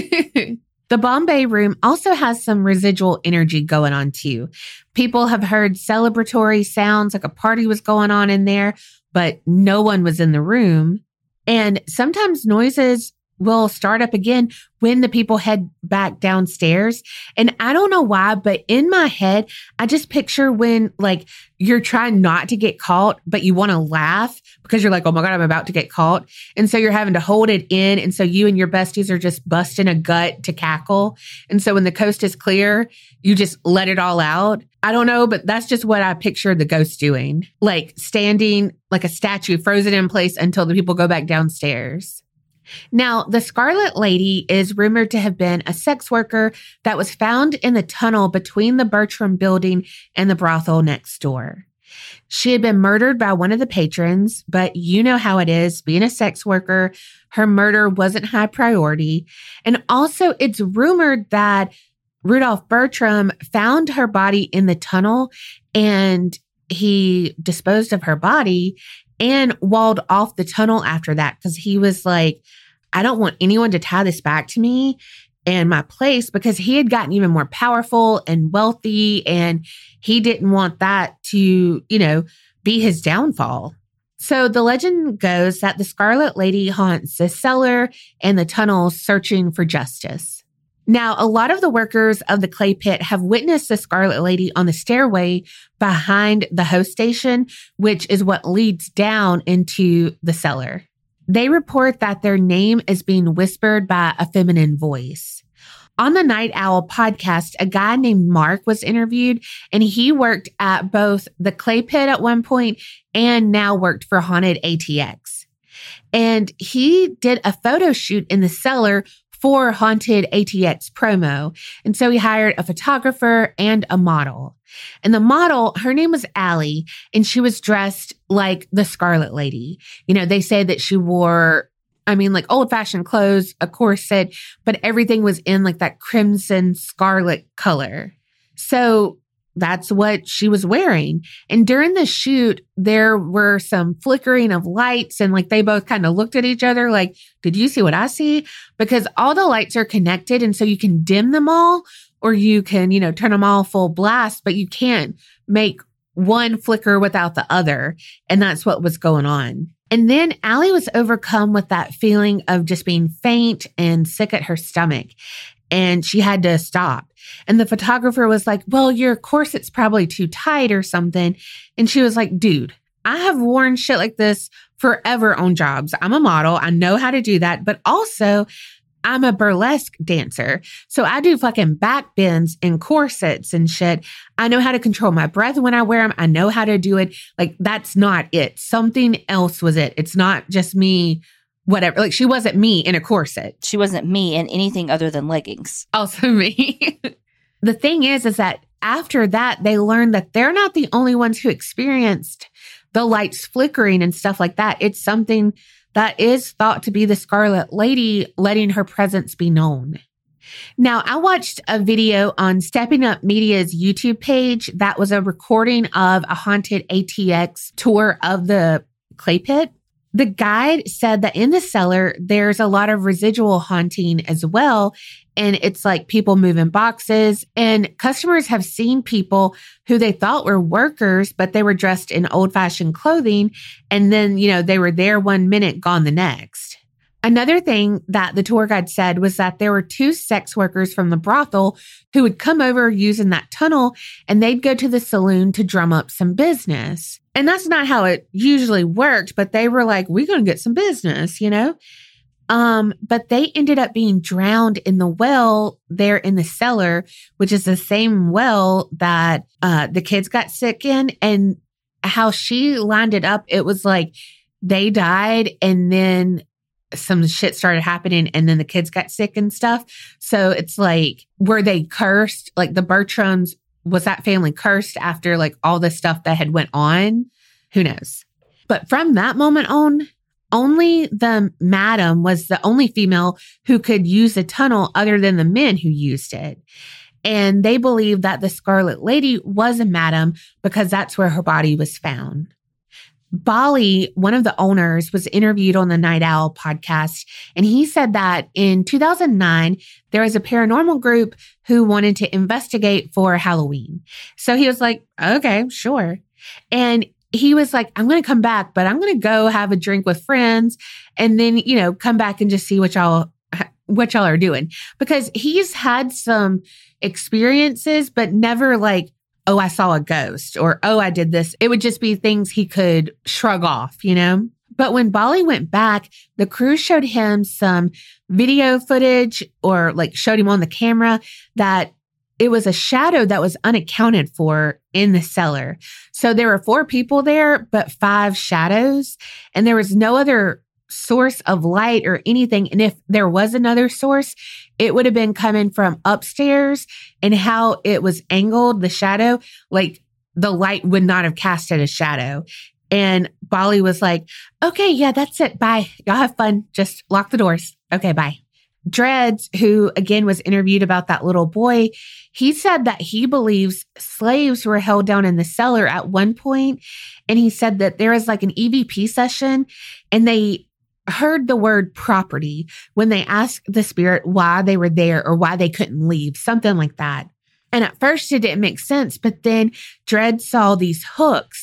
The Bombay Room also has some residual energy going on too. People have heard celebratory sounds like a party was going on in there, but no one was in the room. And sometimes noises will start up again when the people head back downstairs. And I don't know why, but in my head, I just picture when like you're trying not to get caught, but you want to laugh because you're like, oh my God, I'm about to get caught. And so you're having to hold it in. And so you and your besties are just busting a gut to cackle. And so when the coast is clear, you just let it all out. I don't know, but that's just what I pictured the ghost doing. Like standing like a statue, frozen in place until the people go back downstairs. Now, the Scarlet Lady is rumored to have been a sex worker that was found in the tunnel between the Bertram building and the brothel next door. She had been murdered by one of the patrons, but you know how it is, being a sex worker, her murder wasn't high priority. And also, it's rumored that Rudolph Bertram found her body in the tunnel and he disposed of her body and walled off the tunnel after that because he was like, I don't want anyone to tie this back to me and my place, because he had gotten even more powerful and wealthy, and he didn't want that to, be his downfall. So the legend goes that the Scarlet Lady haunts the cellar and the tunnels searching for justice. Now, a lot of the workers of the clay pit have witnessed the Scarlet Lady on the stairway behind the host station, which is what leads down into the cellar. They report that their name is being whispered by a feminine voice. On the Night Owl podcast, a guy named Mark was interviewed, and he worked at both the clay pit at one point and now worked for Haunted ATX. And he did a photo shoot in the cellar for Haunted ATX promo. And so he hired a photographer and a model. And the model, her name was Allie, and she was dressed like the Scarlet Lady. You know, they say that she wore, like old-fashioned clothes, a corset, but everything was in like that crimson scarlet color. So that's what she was wearing. And during the shoot, there were some flickering of lights, and like they both kind of looked at each other like, did you see what I see? Because all the lights are connected, and so you can dim them all, or you can, turn them all full blast, but you can't make one flicker without the other. And that's what was going on. And then Allie was overcome with that feeling of just being faint and sick at her stomach. And she had to stop. And the photographer was like, well, your corset's probably too tight or something. And she was like, dude, I have worn shit like this forever on jobs. I'm a model. I know how to do that. But also, I'm a burlesque dancer. So I do fucking back bends and corsets and shit. I know how to control my breath when I wear them. I know how to do it. Like, that's not it. Something else was it. It's not just me, whatever. Like, she wasn't me in a corset. She wasn't me in anything other than leggings. Also me. The thing is that after that, they learned that they're not the only ones who experienced the lights flickering and stuff like that. It's something that is thought to be the Scarlet Lady letting her presence be known. Now, I watched a video on Stepping Up Media's YouTube page that was a recording of a Haunted ATX tour of the clay pit. The guide said that in the cellar, there's a lot of residual haunting as well. And it's like people moving boxes, and customers have seen people who they thought were workers, but they were dressed in old-fashioned clothing. And then, they were there 1 minute, gone the next. Another thing that the tour guide said was that there were 2 sex workers from the brothel who would come over using that tunnel, and they'd go to the saloon to drum up some business. And that's not how it usually worked, but they were like, we're going to get some business, But they ended up being drowned in the well there in the cellar, which is the same well that the kids got sick in. And how she lined it up, it was like they died and then some shit started happening and then the kids got sick and stuff. So it's like, were they cursed? Like the Bertrams, was that family cursed after like all the stuff that had went on? Who knows? But from that moment on, only the madam was the only female who could use the tunnel other than the men who used it. And they believed that the Scarlet Lady was a madam because that's where her body was found. Bali, one of the owners, was interviewed on the Night Owl podcast, and he said that in 2009, there was a paranormal group who wanted to investigate for Halloween. So he was like, okay, sure. And he was like, I'm going to come back, but I'm going to go have a drink with friends and then, come back and just see what y'all are doing. Because he's had some experiences, but never like, oh, I saw a ghost or, oh, I did this. It would just be things he could shrug off, But when Bali went back, the crew showed him some video footage or like showed him on the camera that it was a shadow that was unaccounted for in the cellar. So there were 4 people there, but 5 shadows, and there was no other source of light or anything. And if there was another source, it would have been coming from upstairs, and how it was angled, the shadow, like the light would not have casted a shadow. And Bali was like, okay, yeah, that's it. Bye. Y'all have fun. Just lock the doors. Okay, bye. Dreads, who again was interviewed about that little boy, he said that he believes slaves were held down in the cellar at one point. And he said that there was like an EVP session and they heard the word property when they asked the spirit why they were there or why they couldn't leave, something like that. And at first it didn't make sense, but then Dread saw these hooks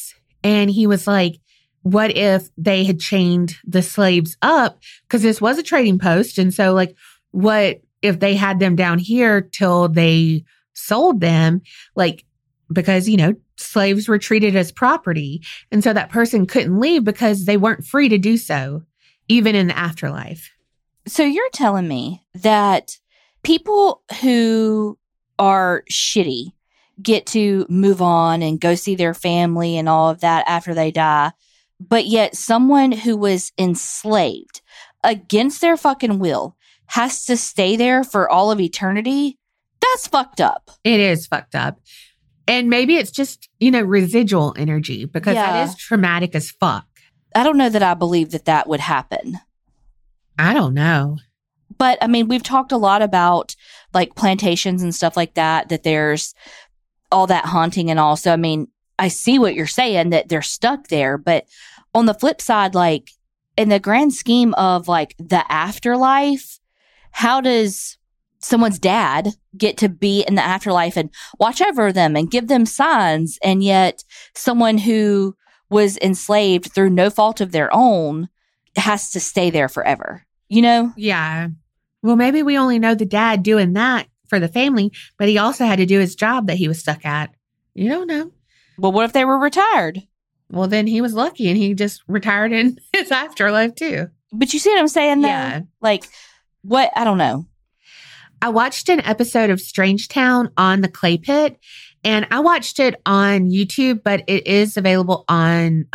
And he was like, what if they had chained the slaves up? Because this was a trading post. And so, like, what if they had them down here till they sold them? Like, because, you know, slaves were treated as property. And so that person couldn't leave because they weren't free to do so, even in the afterlife. So you're telling me that people who are shitty get to move on and go see their family and all of that after they die, but yet someone who was enslaved against their fucking will has to stay there for all of eternity? That's fucked up. It is fucked up. And maybe it's just, you know, residual energy, because that is traumatic as fuck. I don't know that I believe that that would happen. I don't know. But I mean, we've talked a lot about like plantations and stuff like that, that there's all that haunting and all. So, I mean, I see what you're saying, that they're stuck there. But on the flip side, like in the grand scheme of like the afterlife, how does someone's dad get to be in the afterlife and watch over them and give them signs? And yet someone who was enslaved through no fault of their own has to stay there forever, you know? Yeah. Well, maybe we only know the dad doing that for the family, but he also had to do his job that he was stuck at. You don't know. Well, what if they were retired? Well, then he was lucky and he just retired in his afterlife too. But you see what I'm saying, though? Yeah. Like, what? I don't know. I watched an episode of Strangetown on the Clay Pit, and I watched it on YouTube, but it is available on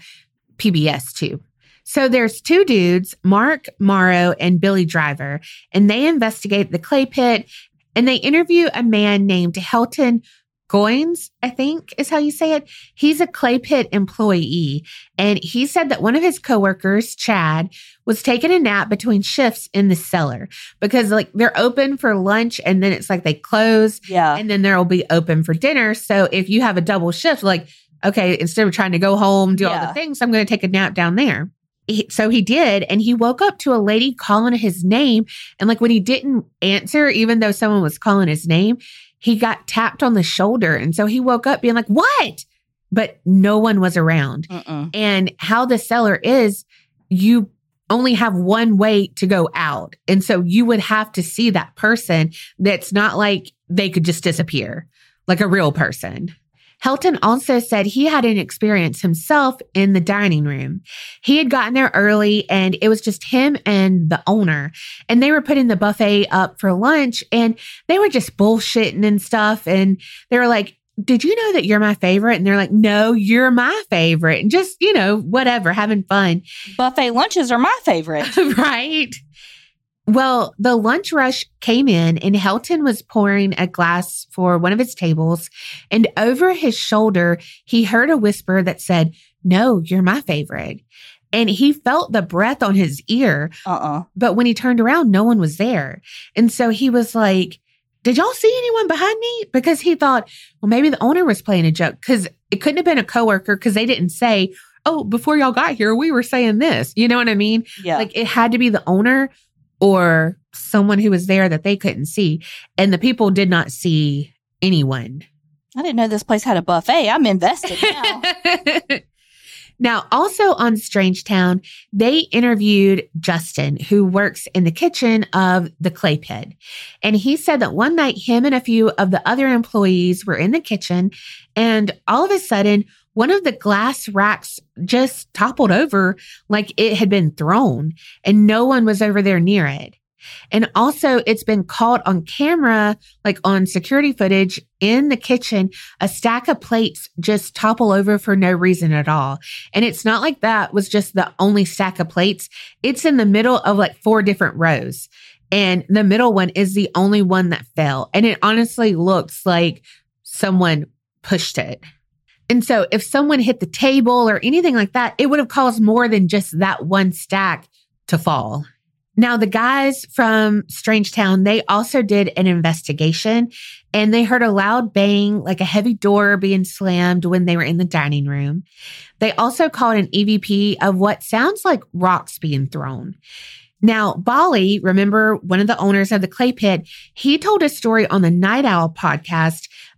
PBS too. So there's two dudes, Mark Morrow and Billy Driver, and they investigate the Clay Pit, and they interview a man named Helton Goins, I think is how you say it. He's a Clay Pit employee, and he said that one of his coworkers, Chad, was taking a nap between shifts in the cellar, because like they're open for lunch and then it's like they close, and then they'll be open for dinner. So if you have a double shift, like, okay, instead of trying to go home, do all the things, I'm going to take a nap down there. So he did, and he woke up to a lady calling his name, and like when he didn't answer, even though someone was calling his name, he got tapped on the shoulder. And so he woke up being like, what? But no one was around. And how the cellar is, you only have one way to go out. And so you would have to see that person. That's not like they could just disappear, like a real person. Helton also said he had an experience himself in the dining room. He had gotten there early, and it was just him and the owner, and they were putting the buffet up for lunch, and they were just bullshitting and stuff. And they were like, did you know that you're my favorite? And they're like, no, you're my favorite. And just, you know, whatever, having fun. Buffet lunches are my favorite. Right. Well, the lunch rush came in, and Helton was pouring a glass for one of his tables, and over his shoulder, he heard a whisper that said, no, you're my favorite. And he felt the breath on his ear. But when he turned around, no one was there. And so he was like, did y'all see anyone behind me? Because he thought, well, maybe the owner was playing a joke, because it couldn't have been a coworker, because they didn't say, oh, before y'all got here, we were saying this. You know what I mean? Yeah. Like it had to be the owner or someone who was there that they couldn't see. And the people did not see anyone. I didn't know this place had a buffet. I'm invested now. Now, also on Strangetown, they interviewed Justin, who works in the kitchen of the Clay Pit. And he said that one night, him and a few of the other employees were in the kitchen, and all of a sudden, one of the glass racks just toppled over like it had been thrown, and no one was over there near it. And also, it's been caught on camera, like on security footage in the kitchen, a stack of plates just topple over for no reason at all. And it's not like that was just the only stack of plates. It's in the middle of like 4 different rows. And the middle one is the only one that fell. And it honestly looks like someone pushed it. And so if someone hit the table or anything like that, it would have caused more than just that one stack to fall. Now, the guys from Strangetown, they also did an investigation, and they heard a loud bang, like a heavy door being slammed when they were in the dining room. They also called an EVP of what sounds like rocks being thrown. Now, Bali, remember one of the owners of the Clay Pit, he told a story on the Night Owl podcast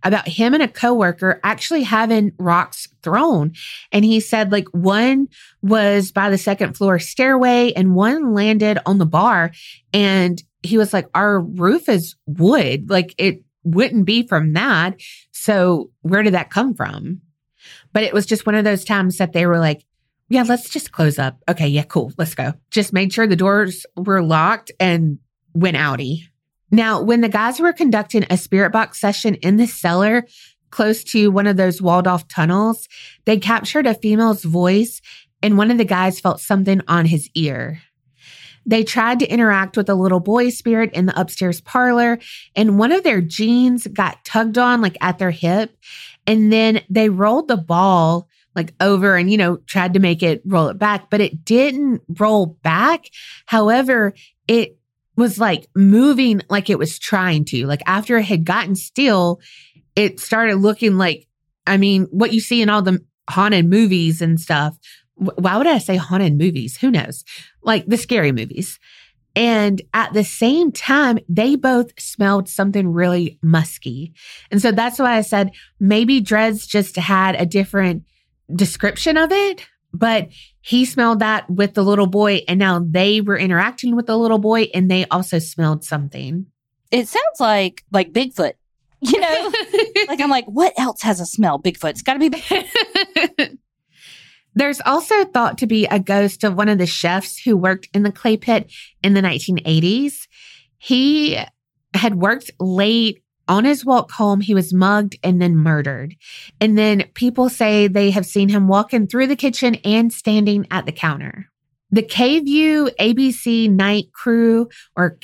about him and a coworker actually having rocks thrown. And he said like one was by the second floor stairway and one landed on the bar. And he was like, our roof is wood. Like it wouldn't be from that. So where did that come from? But it was just one of those times that they were like, yeah, let's just close up. Okay, yeah, cool. Let's go. Just made sure the doors were locked and went outie. Now, when the guys were conducting a spirit box session in the cellar close to one of those walled off tunnels, they captured a female's voice and one of the guys felt something on his ear. They tried to interact with a little boy spirit in the upstairs parlor, and one of their jeans got tugged on like at their hip. And then they rolled the ball like over and, tried to make it roll it back, but it didn't roll back. However, it was like moving like it was trying to. Like after it had gotten still, it started looking like, what you see in all the haunted movies and stuff. Why would I say haunted movies? Who knows? Like the scary movies. And at the same time, they both smelled something really musky. And so that's why I said maybe Dredz just had a different description of it, but he smelled that with the little boy. And now they were interacting with the little boy and they also smelled something. It sounds like Bigfoot, like I'm like, what else has a smell? Bigfoot's got to be Bigfoot. There's also thought to be a ghost of one of the chefs who worked in the clay pit in the 1980s. He had worked late. On his walk home, he was mugged and then murdered. And then people say they have seen him walking through the kitchen and standing at the counter. The KVUE ABC Night Crew, or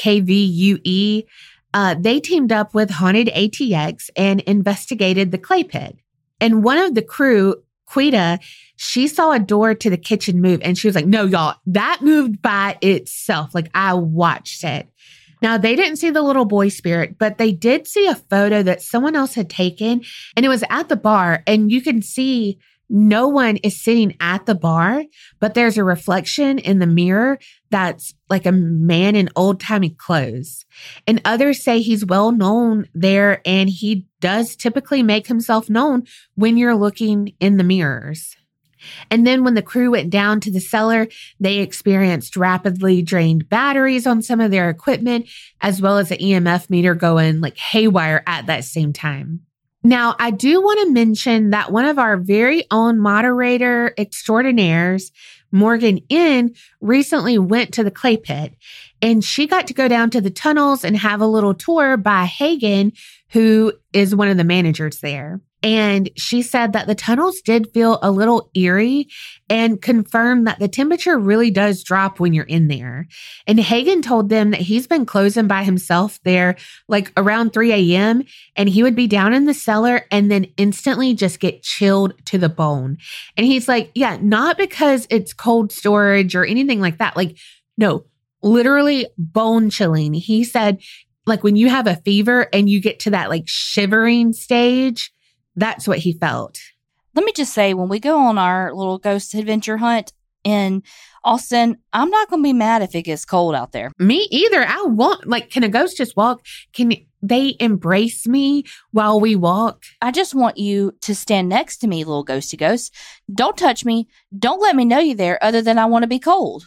KVUE, they teamed up with Haunted ATX and investigated the clay pit. And one of the crew, Quita, she saw a door to the kitchen move and she was like, no, y'all, that moved by itself. Like I watched it. Now, they didn't see the little boy spirit, but they did see a photo that someone else had taken, and it was at the bar, and you can see no one is sitting at the bar, but there's a reflection in the mirror that's like a man in old-timey clothes. And others say he's well known there, and he does typically make himself known when you're looking in the mirrors. And then when the crew went down to the cellar, they experienced rapidly drained batteries on some of their equipment, as well as an EMF meter going like haywire at that same time. Now, I do want to mention that one of our very own moderator extraordinaires, Morgan Inn, recently went to the clay pit, and she got to go down to the tunnels and have a little tour by Hagen, who is one of the managers there. And she said that the tunnels did feel a little eerie and confirmed that the temperature really does drop when you're in there. And Hagen told them that he's been closing by himself there like around 3 a.m. and he would be down in the cellar and then instantly just get chilled to the bone. And he's like, yeah, not because it's cold storage or anything like that. Like, no, literally bone chilling. He said, like when you have a fever and you get to that like shivering stage, that's what he felt. Let me just say, when we go on our little ghost adventure hunt in Austin, I'm not going to be mad if it gets cold out there. Me either. I want, like, can a ghost just walk? Can they embrace me while we walk? I just want you to stand next to me, little ghosty ghost. Don't touch me. Don't let me know you're there other than I want to be cold.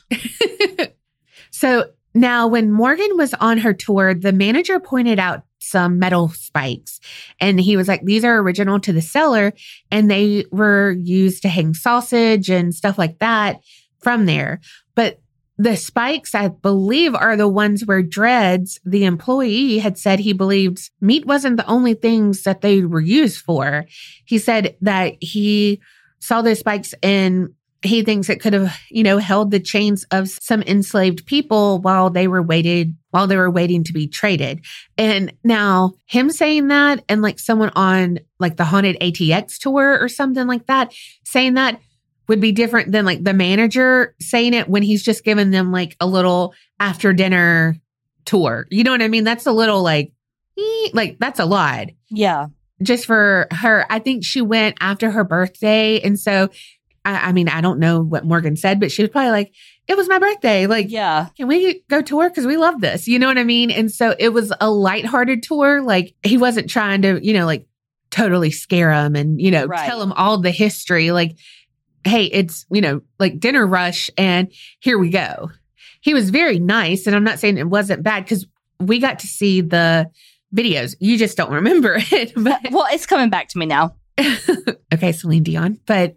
So now when Morgan was on her tour, the manager pointed out some metal spikes. And he was like, these are original to the cellar. And they were used to hang sausage and stuff like that from there. But the spikes, I believe, are the ones where Dredz, the employee, had said he believed meat wasn't the only things that they were used for. He said that he saw those spikes and he thinks it could have, held the chains of some enslaved people while they were waiting to be traded. And now him saying that and like someone on like the Haunted ATX tour or something like that, saying that would be different than like the manager saying it when he's just giving them like a little after dinner tour. You know what I mean? That's a little like that's a lot. Yeah. Just for her. I think she went after her birthday. And so I mean, I don't know what Morgan said, but she was probably like, it was my birthday. Like, yeah, can we go tour? Because we love this. You know what I mean? And so it was a lighthearted tour. Like he wasn't trying to, totally scare them and, Right. tell them all the history. Like, hey, it's, like dinner rush and here we go. He was very nice. And I'm not saying it wasn't bad because we got to see the videos. You just don't remember it. But Well, it's coming back to me now. okay, Celine Dion. But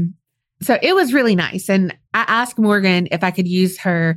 so it was really nice. And I asked Morgan if I could use her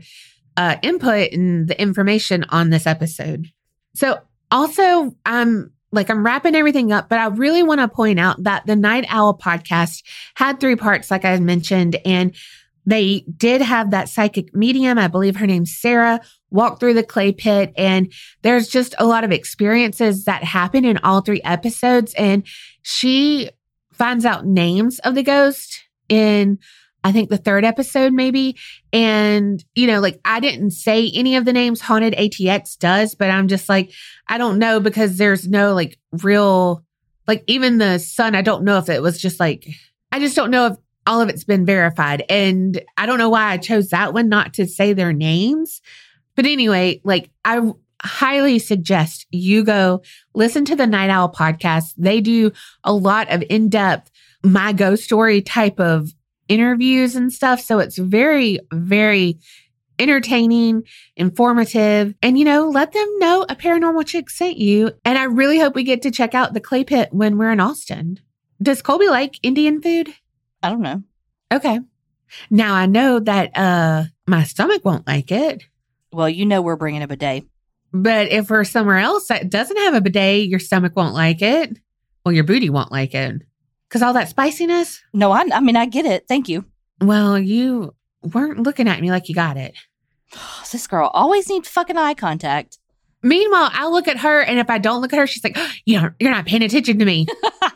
input and the information on this episode. So also, I'm wrapping everything up, but I really want to point out that the Night Owl podcast had 3 parts, like I mentioned, and they did have that psychic medium. I believe her name's Sarah, walk through the clay pit. And there's just a lot of experiences that happen in all 3 episodes. And she finds out names of the ghost in, I think, the 3rd episode, maybe. And, I didn't say any of the names. Haunted ATX does, but I'm just like, I don't know because there's no real, even the son, I don't know if it was just I just don't know if all of it's been verified. And I don't know why I chose that one not to say their names. But anyway, I highly suggest you go listen to the Night Owl podcast. They do a lot of in-depth my ghost story type of interviews and stuff. So it's very, very entertaining, informative, and, let them know a paranormal chick sent you. And I really hope we get to check out the clay pit when we're in Austin. Does Colby like Indian food? I don't know. Okay. Now I know that my stomach won't like it. Well, we're bringing a bidet. But if we're somewhere else that doesn't have a bidet, your stomach won't like it. Well, your booty won't like it. Because all that spiciness? No, I mean, I get it. Thank you. Well, you weren't looking at me like you got it. This girl always needs fucking eye contact. Meanwhile, I'll look at her, and if I don't look at her, she's like, you're not paying attention to me.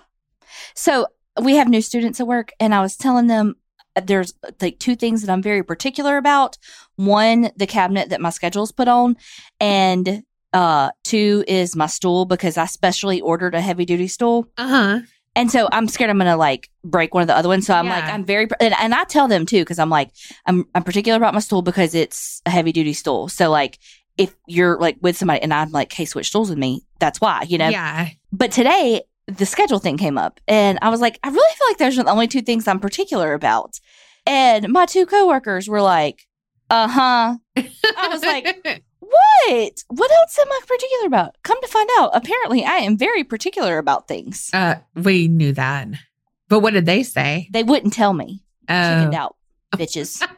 So we have new students at work, and I was telling them there's 2 things that I'm very particular about. 1, the cabinet that my schedule's put on, and 2 is my stool, because I specially ordered a heavy duty stool. Uh-huh. And so I'm scared I'm going to break one of the other ones. So I'm Yeah. I'm very, and I tell them too, because I'm I'm particular about my stool because it's a heavy duty stool. So if you're with somebody and I'm hey, switch stools with me, that's why, Yeah. But today the schedule thing came up and I was I really feel like there's only 2 things I'm particular about. And my 2 coworkers were uh-huh. I was what else am I particular about? Come to find out, apparently I am very particular about things. We knew that. But what did they say? They wouldn't tell me. Chickened Oh. out, bitches.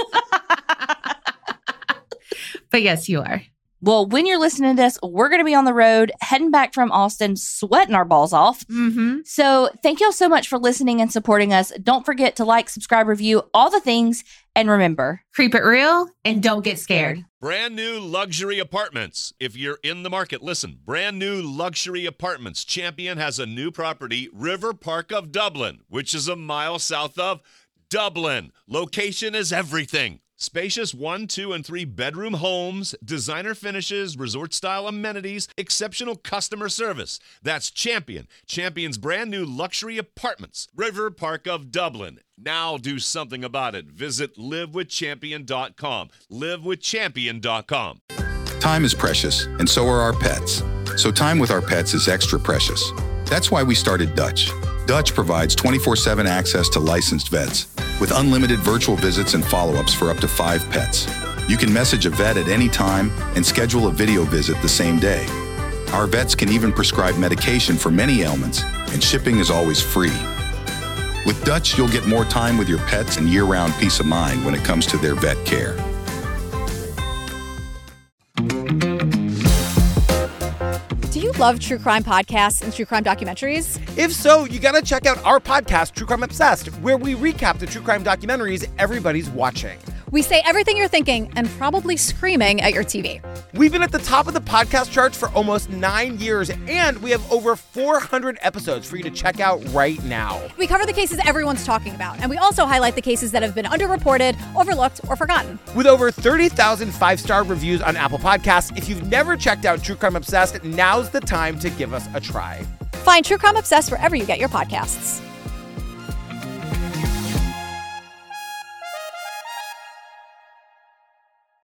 But yes, you are. Well, when you're listening to this, we're going to be on the road, heading back from Austin, sweating our balls off. Mm-hmm. So thank y'all so much for listening and supporting us. Don't forget to subscribe, review, all the things. And remember, Creep it real and don't get scared. Brand new luxury apartments. If you're in the market, listen. Brand new luxury apartments. Champion has a new property, River Park of Dublin, which is a mile south of Dublin. Location is everything. Spacious 1, 2, and 3 bedroom homes, designer finishes, resort-style amenities, exceptional customer service. That's Champion. Champion's brand new luxury apartments, River Park of Dublin. Now do something about it. Visit livewithchampion.com. Livewithchampion.com. Time is precious, and so are our pets. So time with our pets is extra precious. That's why we started Dutch. Dutch provides 24/7 access to licensed vets with unlimited virtual visits and follow-ups for up to 5 pets. You can message a vet at any time and schedule a video visit the same day. Our vets can even prescribe medication for many ailments, and shipping is always free. With Dutch, you'll get more time with your pets and year-round peace of mind when it comes to their vet care. Do you love true crime podcasts and true crime documentaries? If so, you gotta check out our podcast, True Crime Obsessed, where we recap the true crime documentaries everybody's watching. We say everything you're thinking and probably screaming at your TV. We've been at the top of the podcast charts for almost 9 years, and we have over 400 episodes for you to check out right now. We cover the cases everyone's talking about, and we also highlight the cases that have been underreported, overlooked, or forgotten. With over 30,000 5-star reviews on Apple Podcasts, if you've never checked out True Crime Obsessed, now's the time to give us a try. Find True Crime Obsessed wherever you get your podcasts.